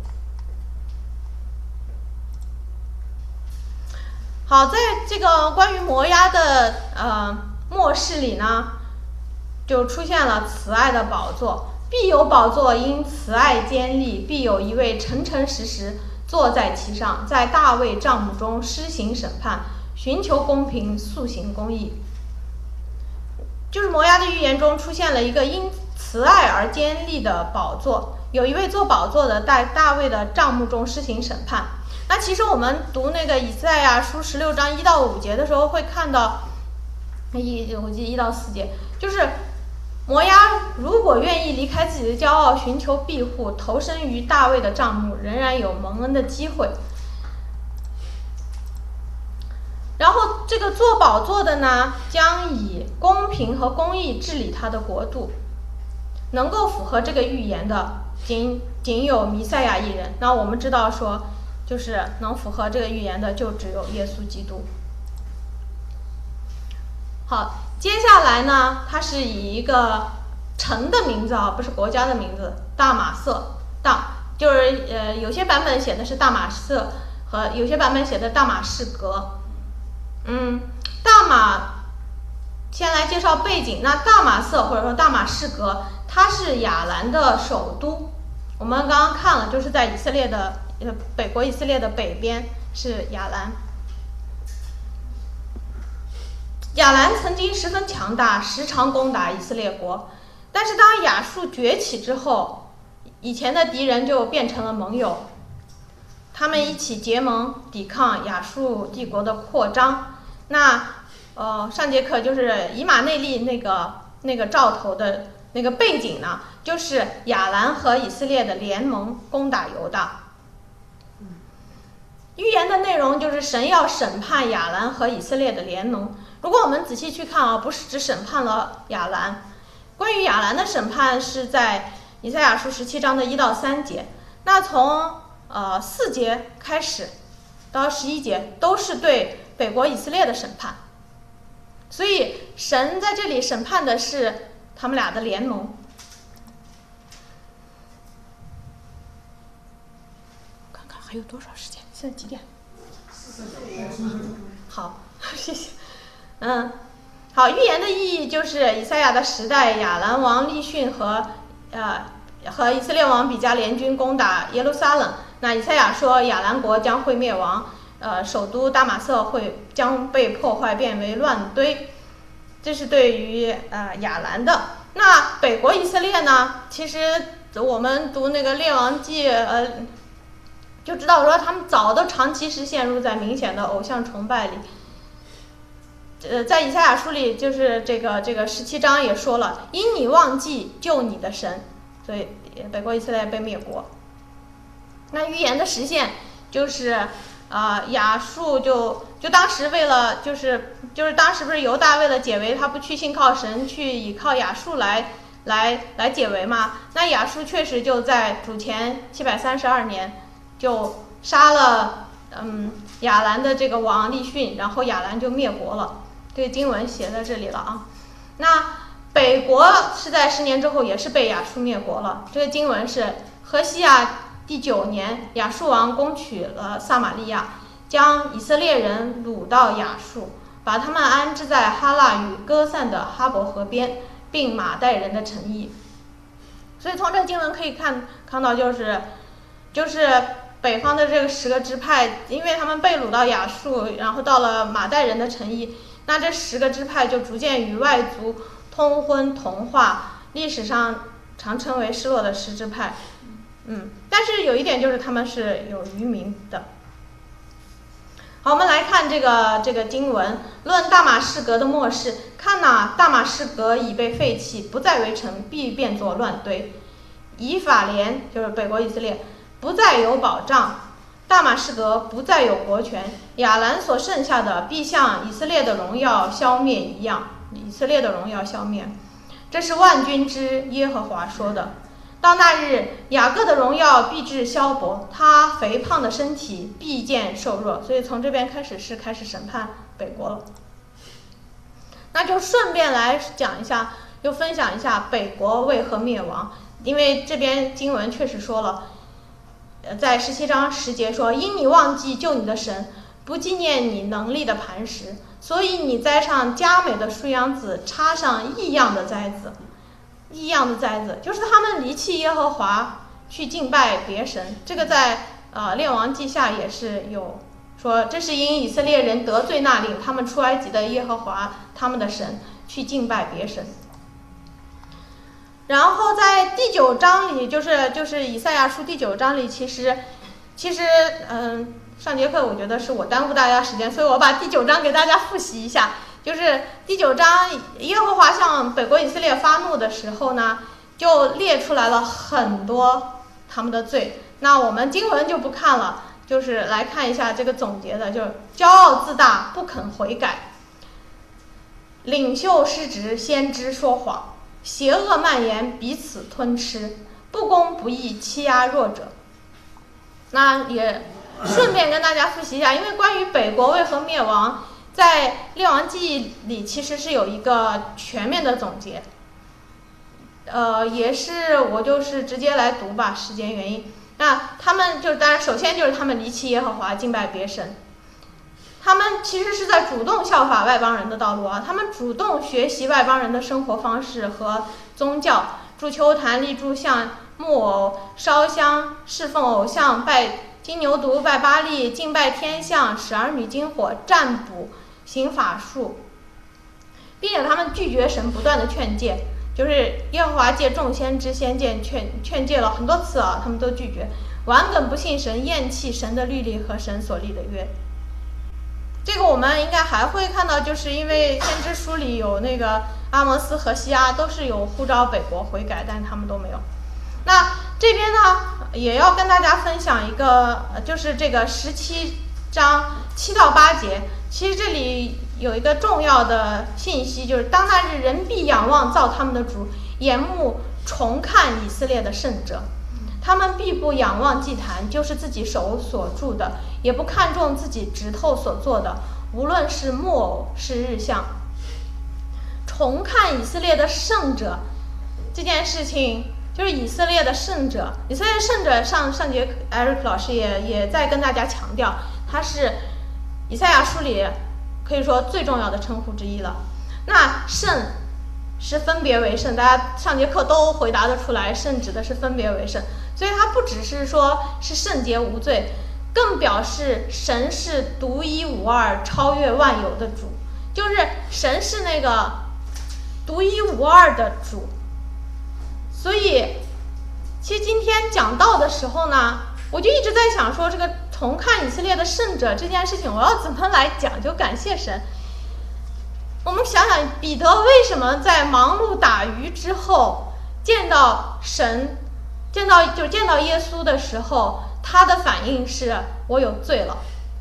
Speaker 1: 好，在这个关于摩押的末世里呢，就出现了慈爱的宝座，必有宝座因慈爱坚立，必有一位诚诚实实坐在其上，在大卫帐幕中施行审判，寻求公平，速行公义。就是摩押的预言中出现了一个因慈爱而坚立的宝座， 有一位做宝座的在大卫的帐幕中施行审判。那其实我们读那个以赛亚书16章1到5节的时候，会看到我记得1到4节，就是摩押如果愿意离开自己的骄傲，寻求庇护，投身于大卫的帐幕，仍然有蒙恩的机会。然后这个做宝座的呢，将以公平和公义治理他的国度。能够符合这个预言的仅有弥赛亚一人。那我们知道说，就是能符合这个预言的就只有耶稣基督。好，接下来呢，它是以一个城的名字啊，不是国家的名字，大马色，就是有些版本写的是大马色，和有些版本写的大马士革。大马，先来介绍背景。那大马色或者说大马士革，它是亚兰的首都。我们刚刚看了，就是在以色列的北国以色列的北边是亚兰。亚兰曾经十分强大，时常攻打以色列国。但是当亚述崛起之后，以前的敌人就变成了盟友，他们一起结盟抵抗亚述帝国的扩张。那上节课就是以马内利那个兆头的那个背景呢，就是亚兰和以色列的联盟攻打犹大。预言的内容就是神要审判亚兰和以色列的联盟。如果我们仔细去看啊，不是只审判了亚兰，关于亚兰的审判是在以赛亚书17章的1到3节。那从4节开始到11节都是对北国以色列的审判，所以神在这里审判的是他们俩的联盟。看看还有多少时间？现在几点？好，谢谢。好，预言的意义就是以赛亚的时代，亚兰王利逊和以色列王比加联军攻打耶路撒冷。那以赛亚说亚兰国将会灭亡，首都大马色将被破坏变为乱堆，这是对于亚兰的。那北国以色列呢？其实我们读那个列王记就知道说他们早都长期是陷入在明显的偶像崇拜里。在以赛亚书里，就是这个17章也说了，因你忘记救你的神，所以北国以色列被灭国。那预言的实现就是亚述就当时为了就是当时不是犹大为了解围，他不去信靠神，去倚靠亚述来解围嘛？那亚述确实就在主前732年就杀了亚兰的这个王利逊，然后亚兰就灭国了。这个经文写在这里了啊。那北国是在10年之后也是被亚述灭国了。这个经文是何西亚第9年，亚述王攻取了撒玛利亚，将以色列人掳到亚述，把他们安置在哈腊与歌散的哈伯河边，并马代人的城邑。所以从这经文可以看到，就是北方的这个10个支派，因为他们被掳到亚述，然后到了马代人的城邑，那这10个支派就逐渐与外族通婚同化，历史上常称为失落的10支派。但是有一点就是他们是有渔民的。好，我们来看这个经文，论大马士革的末世。看哪，大马士革已被废弃，不再为城，必变作乱堆。以法莲就是北国以色列，不再有保障，大马士革不再有国权，亚兰所剩下的必像以色列的荣耀消灭一样。以色列的荣耀消灭，这是万军之耶和华说的。到那日，雅各的荣耀必至消薄，他肥胖的身体必见瘦弱。所以从这边开始审判北国了。那就顺便来讲一下，又分享一下北国为何灭亡。因为这边经文确实说了，在17章10节说，因你忘记救你的神，不纪念你能力的磐石，所以你栽上佳美的树秧子，插上异样的栽子。异样的栽子就是他们离弃耶和华，去敬拜别神。这个在列王记下也是有说，这是因以色列人得罪那领他们出埃及的耶和华他们的神，去敬拜别神。 然后在第9章里，就是以赛亚书第9章里，其实上节课我觉得是我耽误大家时间，所以我把第9章给大家复习一下。就是第9章，耶和华向北国以色列发怒的时候呢，就列出来了很多他们的罪。那我们经文就不看了，就是来看一下这个总结的，就是骄傲自大，不肯悔改；领袖失职，先知说谎；邪恶蔓延，彼此吞吃；不公不义，欺压弱者。那也顺便跟大家复习一下，因为关于北国为何灭亡，在列王记里其实是有一个全面的总结。也是我就是直接来读吧，时间原因。那他们就当然首先就是他们离弃耶和华，敬拜别神。他们其实是在主动效法外邦人的道路啊，他们主动学习外邦人的生活方式和宗教，筑丘坛、立柱像、木偶、烧香、侍奉偶像、拜金牛犊、拜巴力、敬拜天象、使儿女经火、占卜、行法术，并且他们拒绝神不断的劝诫。就是耶和华借众先知先见劝诫了很多次啊，他们都拒绝，顽梗不信神，厌弃神的律例和神所立的约。这个我们应该还会看到，就是因为先知书里有那个阿摩斯和西阿都是有呼召北国悔改，但是他们都没有。那这边呢也要跟大家分享一个，就是这个17章7到8节，其实这里有一个重要的信息，就是当那日人必仰望造他们的主，眼目重看以色列的圣者。他们必不仰望祭坛，就是自己手所铸的，也不看重自己指头所做的，无论是木偶是日像。重看以色列的圣者这件事情，就是以色列的圣者，以色列圣者上节艾瑞克老师也在跟大家强调，他是以赛亚书里可以说最重要的称呼之一了。那圣是分别为圣，大家上节课都回答得出来，圣指的是分别为圣，所以它不只是说是圣洁无罪，更表示神是独一无二、超越万有的主，就是神是那个独一无二的主。所以其实今天讲道的时候呢，我就一直在想说，这个重看以色列的圣者这件事情，我要怎么来讲？就感谢神。我们想想，彼得为什么在忙碌打鱼之后见到神，见到耶稣的时候，他的反应是我有罪了。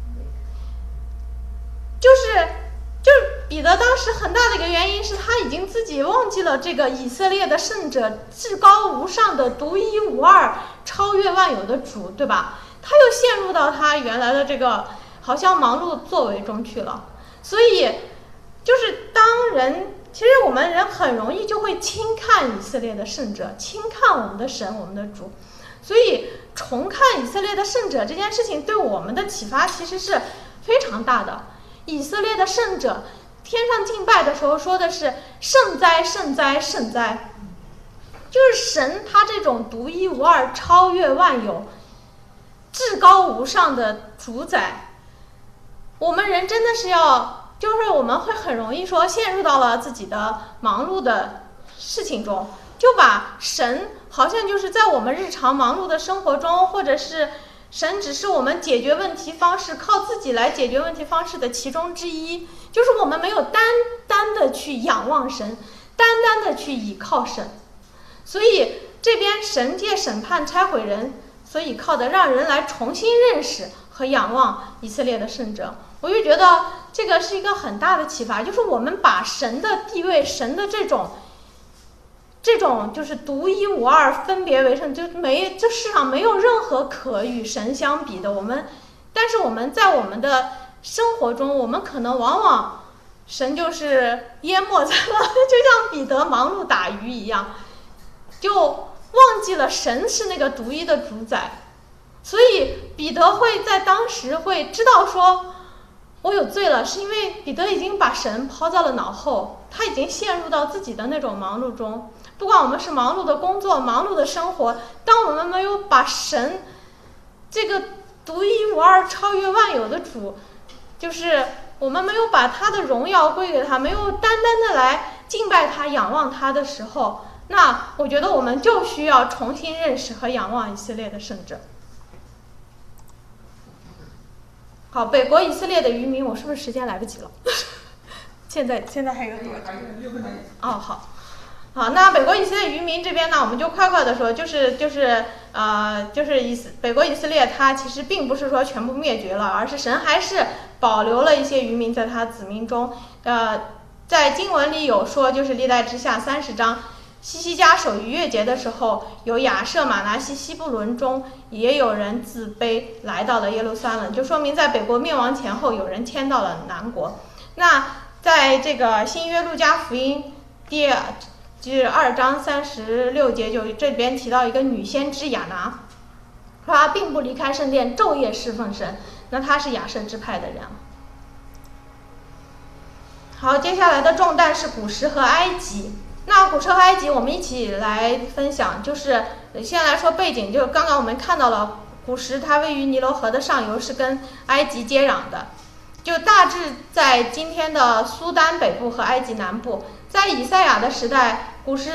Speaker 1: 就是彼得当时很大的一个原因是他已经自己忘记了这个以色列的圣者至高无上的独一无二、超越万有的主，对吧？他又陷入到他原来的这个好像忙碌作为中去了。所以就是其实我们人很容易就会轻看以色列的圣者，轻看我们的神，我们的主。所以重看以色列的圣者这件事情对我们的启发其实是非常大的。以色列的圣者，天上敬拜的时候说的是圣哉圣哉圣哉，就是神他这种独一无二、超越万有、至高无上的主宰。我们人真的是就是我们会很容易说陷入到了自己的忙碌的事情中，就把神好像就是在我们日常忙碌的生活中，或者是神只是我们解决问题方式，靠自己来解决问题方式的其中之一，就是我们没有单单的去仰望神，单单的去倚靠神。所以这边神借审判拆毁人，所以靠的让人来重新认识和仰望以色列的圣者。我就觉得这个是一个很大的启发，就是我们把神的地位，神的这种就是独一无二、分别为圣，这世上没有任何可与神相比的。但是我们在我们的生活中，我们可能往往神就是淹没在了，就像彼得忙碌打鱼一样，就忘记了神是那个独一的主宰。所以彼得会在当时会知道说我有罪了，是因为彼得已经把神抛在了脑后，他已经陷入到自己的那种忙碌中。不管我们是忙碌的工作、忙碌的生活，当我们没有把神这个独一无二、超越万有的主，就是我们没有把他的荣耀归给他，没有单单的来敬拜他、仰望他的时候， 那我觉得我们就需要重新认识和仰望以色列的圣者。好，北国以色列的渔民，我是不是时间来不及了？现在还有多久？哦，好，那北国以色列渔民这边呢，我们就快快的说，就是北国以色列，它其实并不是说全部灭绝了，而是神还是保留了一些渔民在他子民中。在经文里有说，就是历代志下30章，西西家守逾越节的时候，有亚设、马拿西、西布伦中也有人自卑来到了耶路撒冷，就说明在北国灭亡前后，有人迁到了南国。那在这个新约路加福音第2章36节，就这边提到一个女先知亚拿，说她并不离开圣殿，昼夜侍奉神。那她是亚设支派的人。好，接下来的重担是古时和埃及。那古时和埃及我们一起来分享，就是先来说背景，就是刚刚我们看到了古时它位于尼罗河的上游，是跟埃及接壤的，就大致在今天的苏丹北部和埃及南部。在以赛亚的时代，古时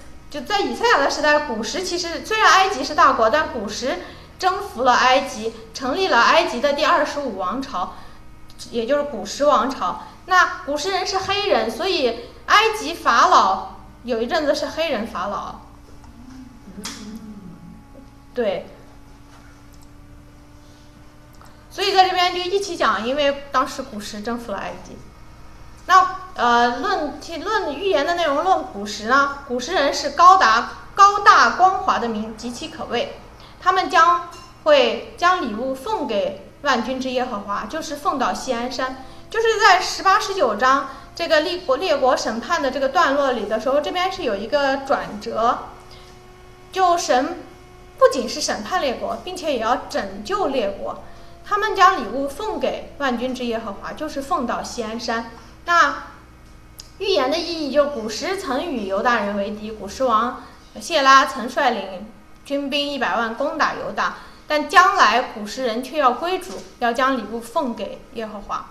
Speaker 1: 其实虽然埃及是大国，但古时征服了埃及，成立了埃及的第25王朝，也就是古时王朝。那古时人是黑人，所以埃及法老有一阵子是黑人法老。对，所以在这边就一起讲，因为当时古时征服了埃及。那论预言的内容，论古时呢，古时人是高大光华的民，极其可畏。他们会将礼物奉给万军之耶和华，就是奉到锡安山。就是在18、19章这个列国审判的这个段落里的时候，这边是有一个转折，就神不仅是审判列国，并且也要拯救列国。他们将礼物奉给万军之耶和华，就是奉到锡安山。那预言的意义就是古时曾与犹大人为敌，古时王谢拉曾率领军兵100万攻打犹大，但将来古时人却要归主，要将礼物奉给耶和华。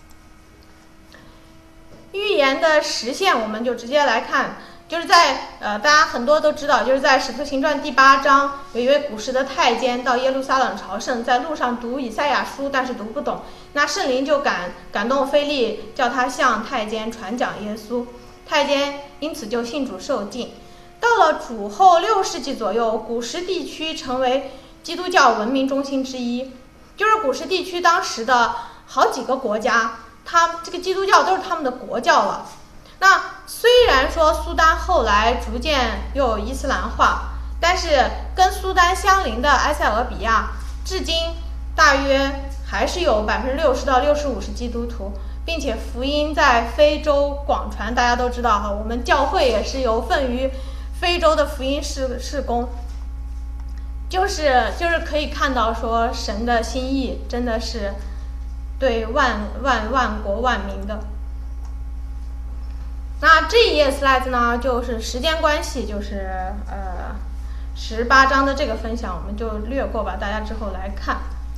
Speaker 1: 预言的实现我们就直接来看，就是在大家很多都知道，就是在使徒行传第8章，有一位古时的太监到耶路撒冷朝圣，在路上读以赛亚书，但是读不懂，那圣灵就感动腓利，叫他向太监传讲耶稣，太监因此就信主受浸。到了主后6世纪左右，古时地区成为基督教文明中心之一，就是古时地区当时的好几个国家，这个基督教都是他们的国教了。那虽然说苏丹后来逐渐又有伊斯兰化，但是跟苏丹相邻的埃塞俄比亚至今大约还是有60%到65%是基督徒，并且福音在非洲广传。大家都知道哈，我们教会也是有份于非洲的福音事工，就是可以看到说神的心意真的是对万国万民的。那这一页 slide 呢，就是时间关系，就是18章的这个分享我们就略过吧，大家之后来看。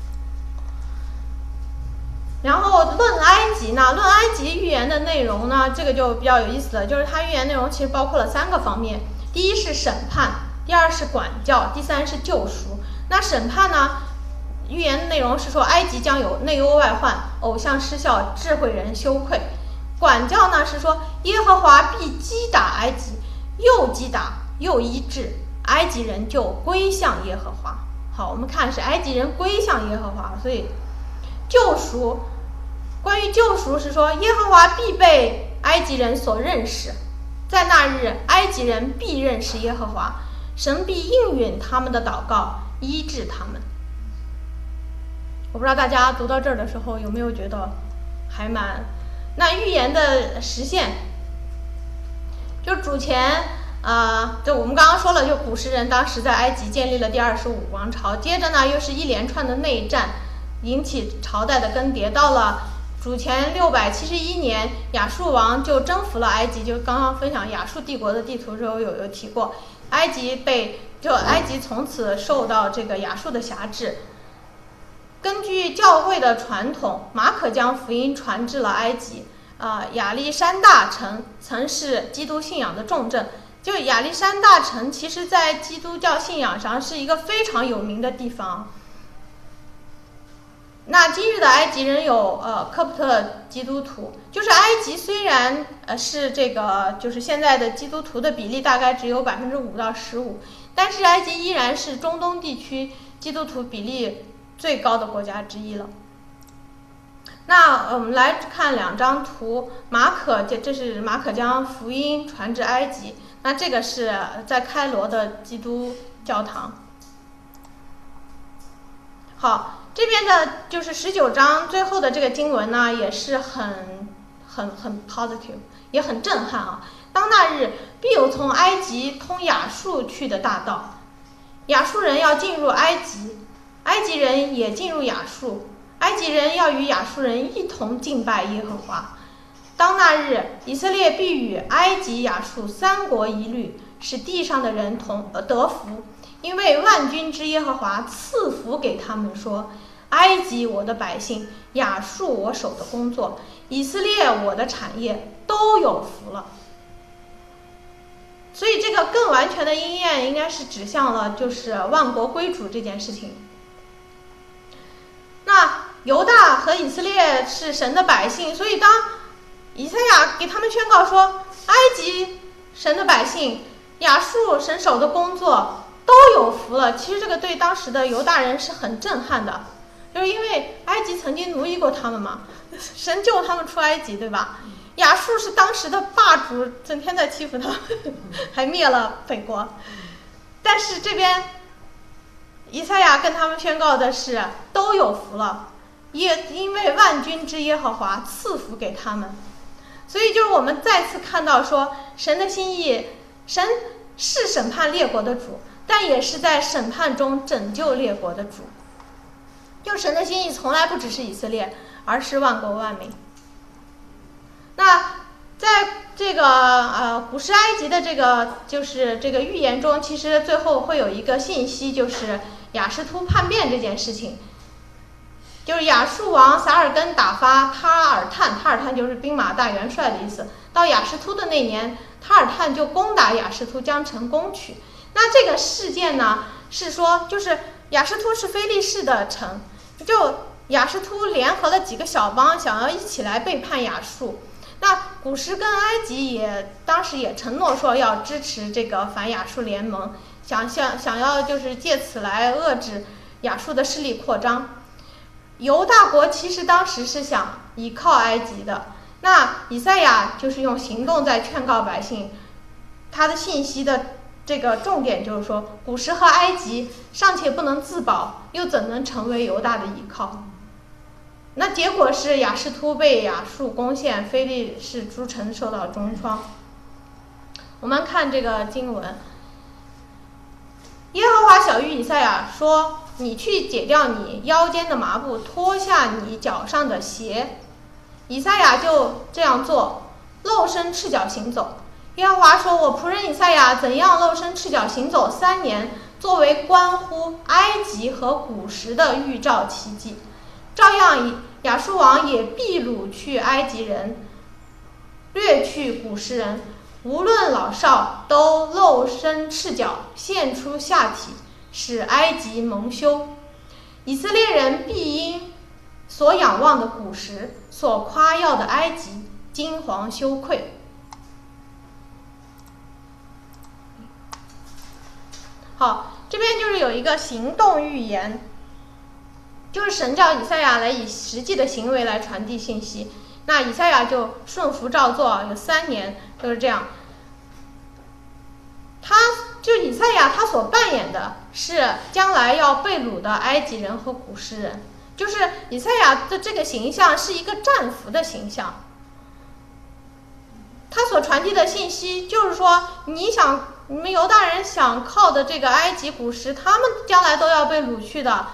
Speaker 1: 然后论埃及呢，论埃及预言的内容呢，这个就比较有意思了，就是它预言内容其实包括了3个方面，第一是审判，第二是管教，第三是救赎。那审判呢，预言的内容是说埃及将有内忧外患，偶像失效，智慧人羞愧。管教呢是说耶和华必击打埃及，又击打又医治，埃及人就归向耶和华。好，我们看是埃及人归向耶和华，所以救赎，关于救赎是说耶和华必被埃及人所认识，在那日埃及人必认识耶和华，神必应允他们的祷告，医治他们。我不知道大家读到这儿的时候有没有觉得还蛮……那预言的实现，就主前就我们刚刚说了，就古时人当时在埃及建立了第25王朝，接着呢又是一连串的内战，引起朝代的更迭。到了主前671年，亚述王就征服了埃及，就刚刚分享亚述帝国的地图时候有提过，埃及从此受到这个亚述的辖制。根据教会的传统，马可将福音传至了埃及。亚历山大城曾是基督信仰的重镇， 就亚历山大城，其实在基督教信仰上是一个非常有名的地方。那今日的埃及人有科普特基督徒，就是埃及虽然是这个就是现在的基督徒的比例大概只有5%到15%，但是埃及依然是中东地区基督徒比例最高的国家之一了。那我们来看2张图，这是马可将福音传至埃及，那这个是在开罗的基督教堂。好，这边的就是19章最后的这个经文呢，也是很 positive， 也很震撼啊。当那日，必有从埃及通亚述去的大道，亚述人要进入埃及，埃及人也进入亚述，埃及人要与亚述人一同敬拜耶和华。当那日，以色列必与埃及、亚述3国一律，使地上的人得福，因为万军之耶和华赐福给他们说：埃及我的百姓，亚述我手的工作，以色列我的产业，都有福了。所以这个更完全的应验应该是指向了就是万国归主这件事情。那犹大和以色列是神的百姓，所以当以赛亚给他们宣告说埃及神的百姓，亚述神手的工作都有福了，其实这个对当时的犹大人是很震撼的，就是因为埃及曾经奴役过他们嘛，神救他们出埃及，对吧？亚述是当时的霸主，整天在欺负他们，还灭了北国。但是这边以赛亚跟他们宣告的是都有福了，也因为万军之耶和华赐福给他们。所以就是我们再次看到说，神的心意，神是审判列国的主，但也是在审判中拯救列国的主。就神的心意从来不只是以色列，而是万国万民。那在这个古时埃及的这个就是这个预言中，其实最后会有一个信息，就是亚实突叛变这件事情。就是亚述王撒尔根打发塔尔探就是兵马大元帅的意思，到亚实突的那年，塔尔探就攻打亚实突，将城攻取。那这个事件呢，是说就是亚实突是非利士的城，就亚实突联合了几个小邦，想要一起来背叛亚述。那古时跟埃及当时也承诺说要支持这个反亚述联盟，想要就是借此来遏制亚述的势力扩张。犹大国其实当时是想依靠埃及的，那以赛亚就是用行动在劝告百姓，他的信息的这个重点就是说，古时和埃及尚且不能自保，又怎能成为犹大的依靠？那结果是亚实突被亚述攻陷，非利士诸城受到重创。我们看这个经文，耶和华晓谕以赛亚说：你去解掉你腰间的麻布，脱下你脚上的鞋。以赛亚就这样做，露身赤脚行走。耶和华说：我仆人以赛亚怎样露身赤脚行走3年，作为关乎埃及和古时的预兆奇迹，照样亚述王也必掳去埃及人，掠去古时人，无论老少都露身赤脚，现出下体，使埃及蒙羞。以色列人必因所仰望的古时，所夸耀的埃及，惊惶羞愧。好，这边就是有一个行动预言，就是神叫以赛亚来以实际的行为来传递信息。那以赛亚就顺服照做，有3年就是这样。以赛亚他所扮演的是将来要被掳的埃及人和古时人，就是以赛亚的这个形象是一个战俘的形象。他所传递的信息就是说，你们犹大人想靠的这个埃及古时，他们将来都要被掳去的。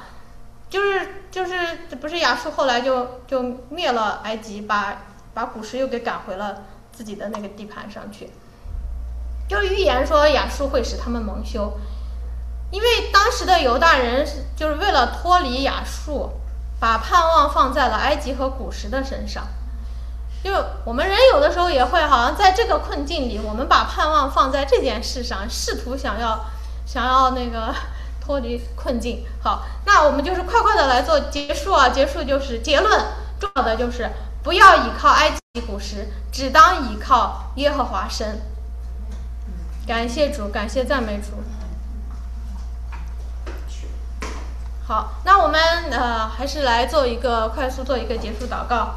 Speaker 1: 不是亚述后来就灭了埃及，把古时又给赶回了自己的那个地盘上去。就预言说亚述会使他们蒙羞，因为当时的犹大人就是为了脱离亚述，把盼望放在了埃及和古时的身上。 就我们人有的时候也会好像在这个困境里，我们把盼望放在这件事上，试图想要那个脱离困境。好，那我们就是快快的来做结束啊！结束就是结论，重要的就是不要倚靠埃及古石，只当倚靠耶和华神。感谢主，感谢赞美主。好，那我们还是来快速做一个结束祷告。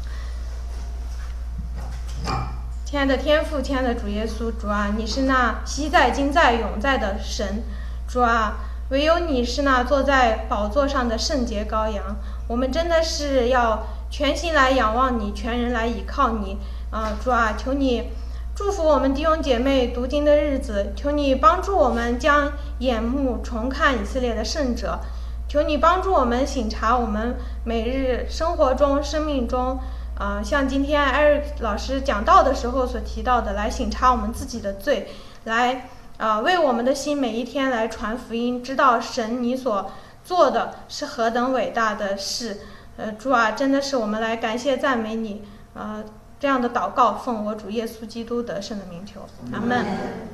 Speaker 1: 亲爱的天父，亲爱的主耶稣，主啊，你是那昔在、今在、永在的神，主啊，唯有你是那坐在宝座上的圣洁羔羊。我们真的是要全心来仰望你，全人来倚靠你主啊，求你祝福我们弟兄姐妹读经的日子，求你帮助我们将眼目重看以色列的圣者，求你帮助我们省察我们每日生活中、生命中像今天艾瑞老师讲道的时候所提到的，来省察我们自己的罪，来为我们的心每一天来传福音，知道神你所做的是何等伟大的事。主啊，真的是我们来感谢赞美你这样的祷告，奉我主耶稣基督得胜的名求，阿们。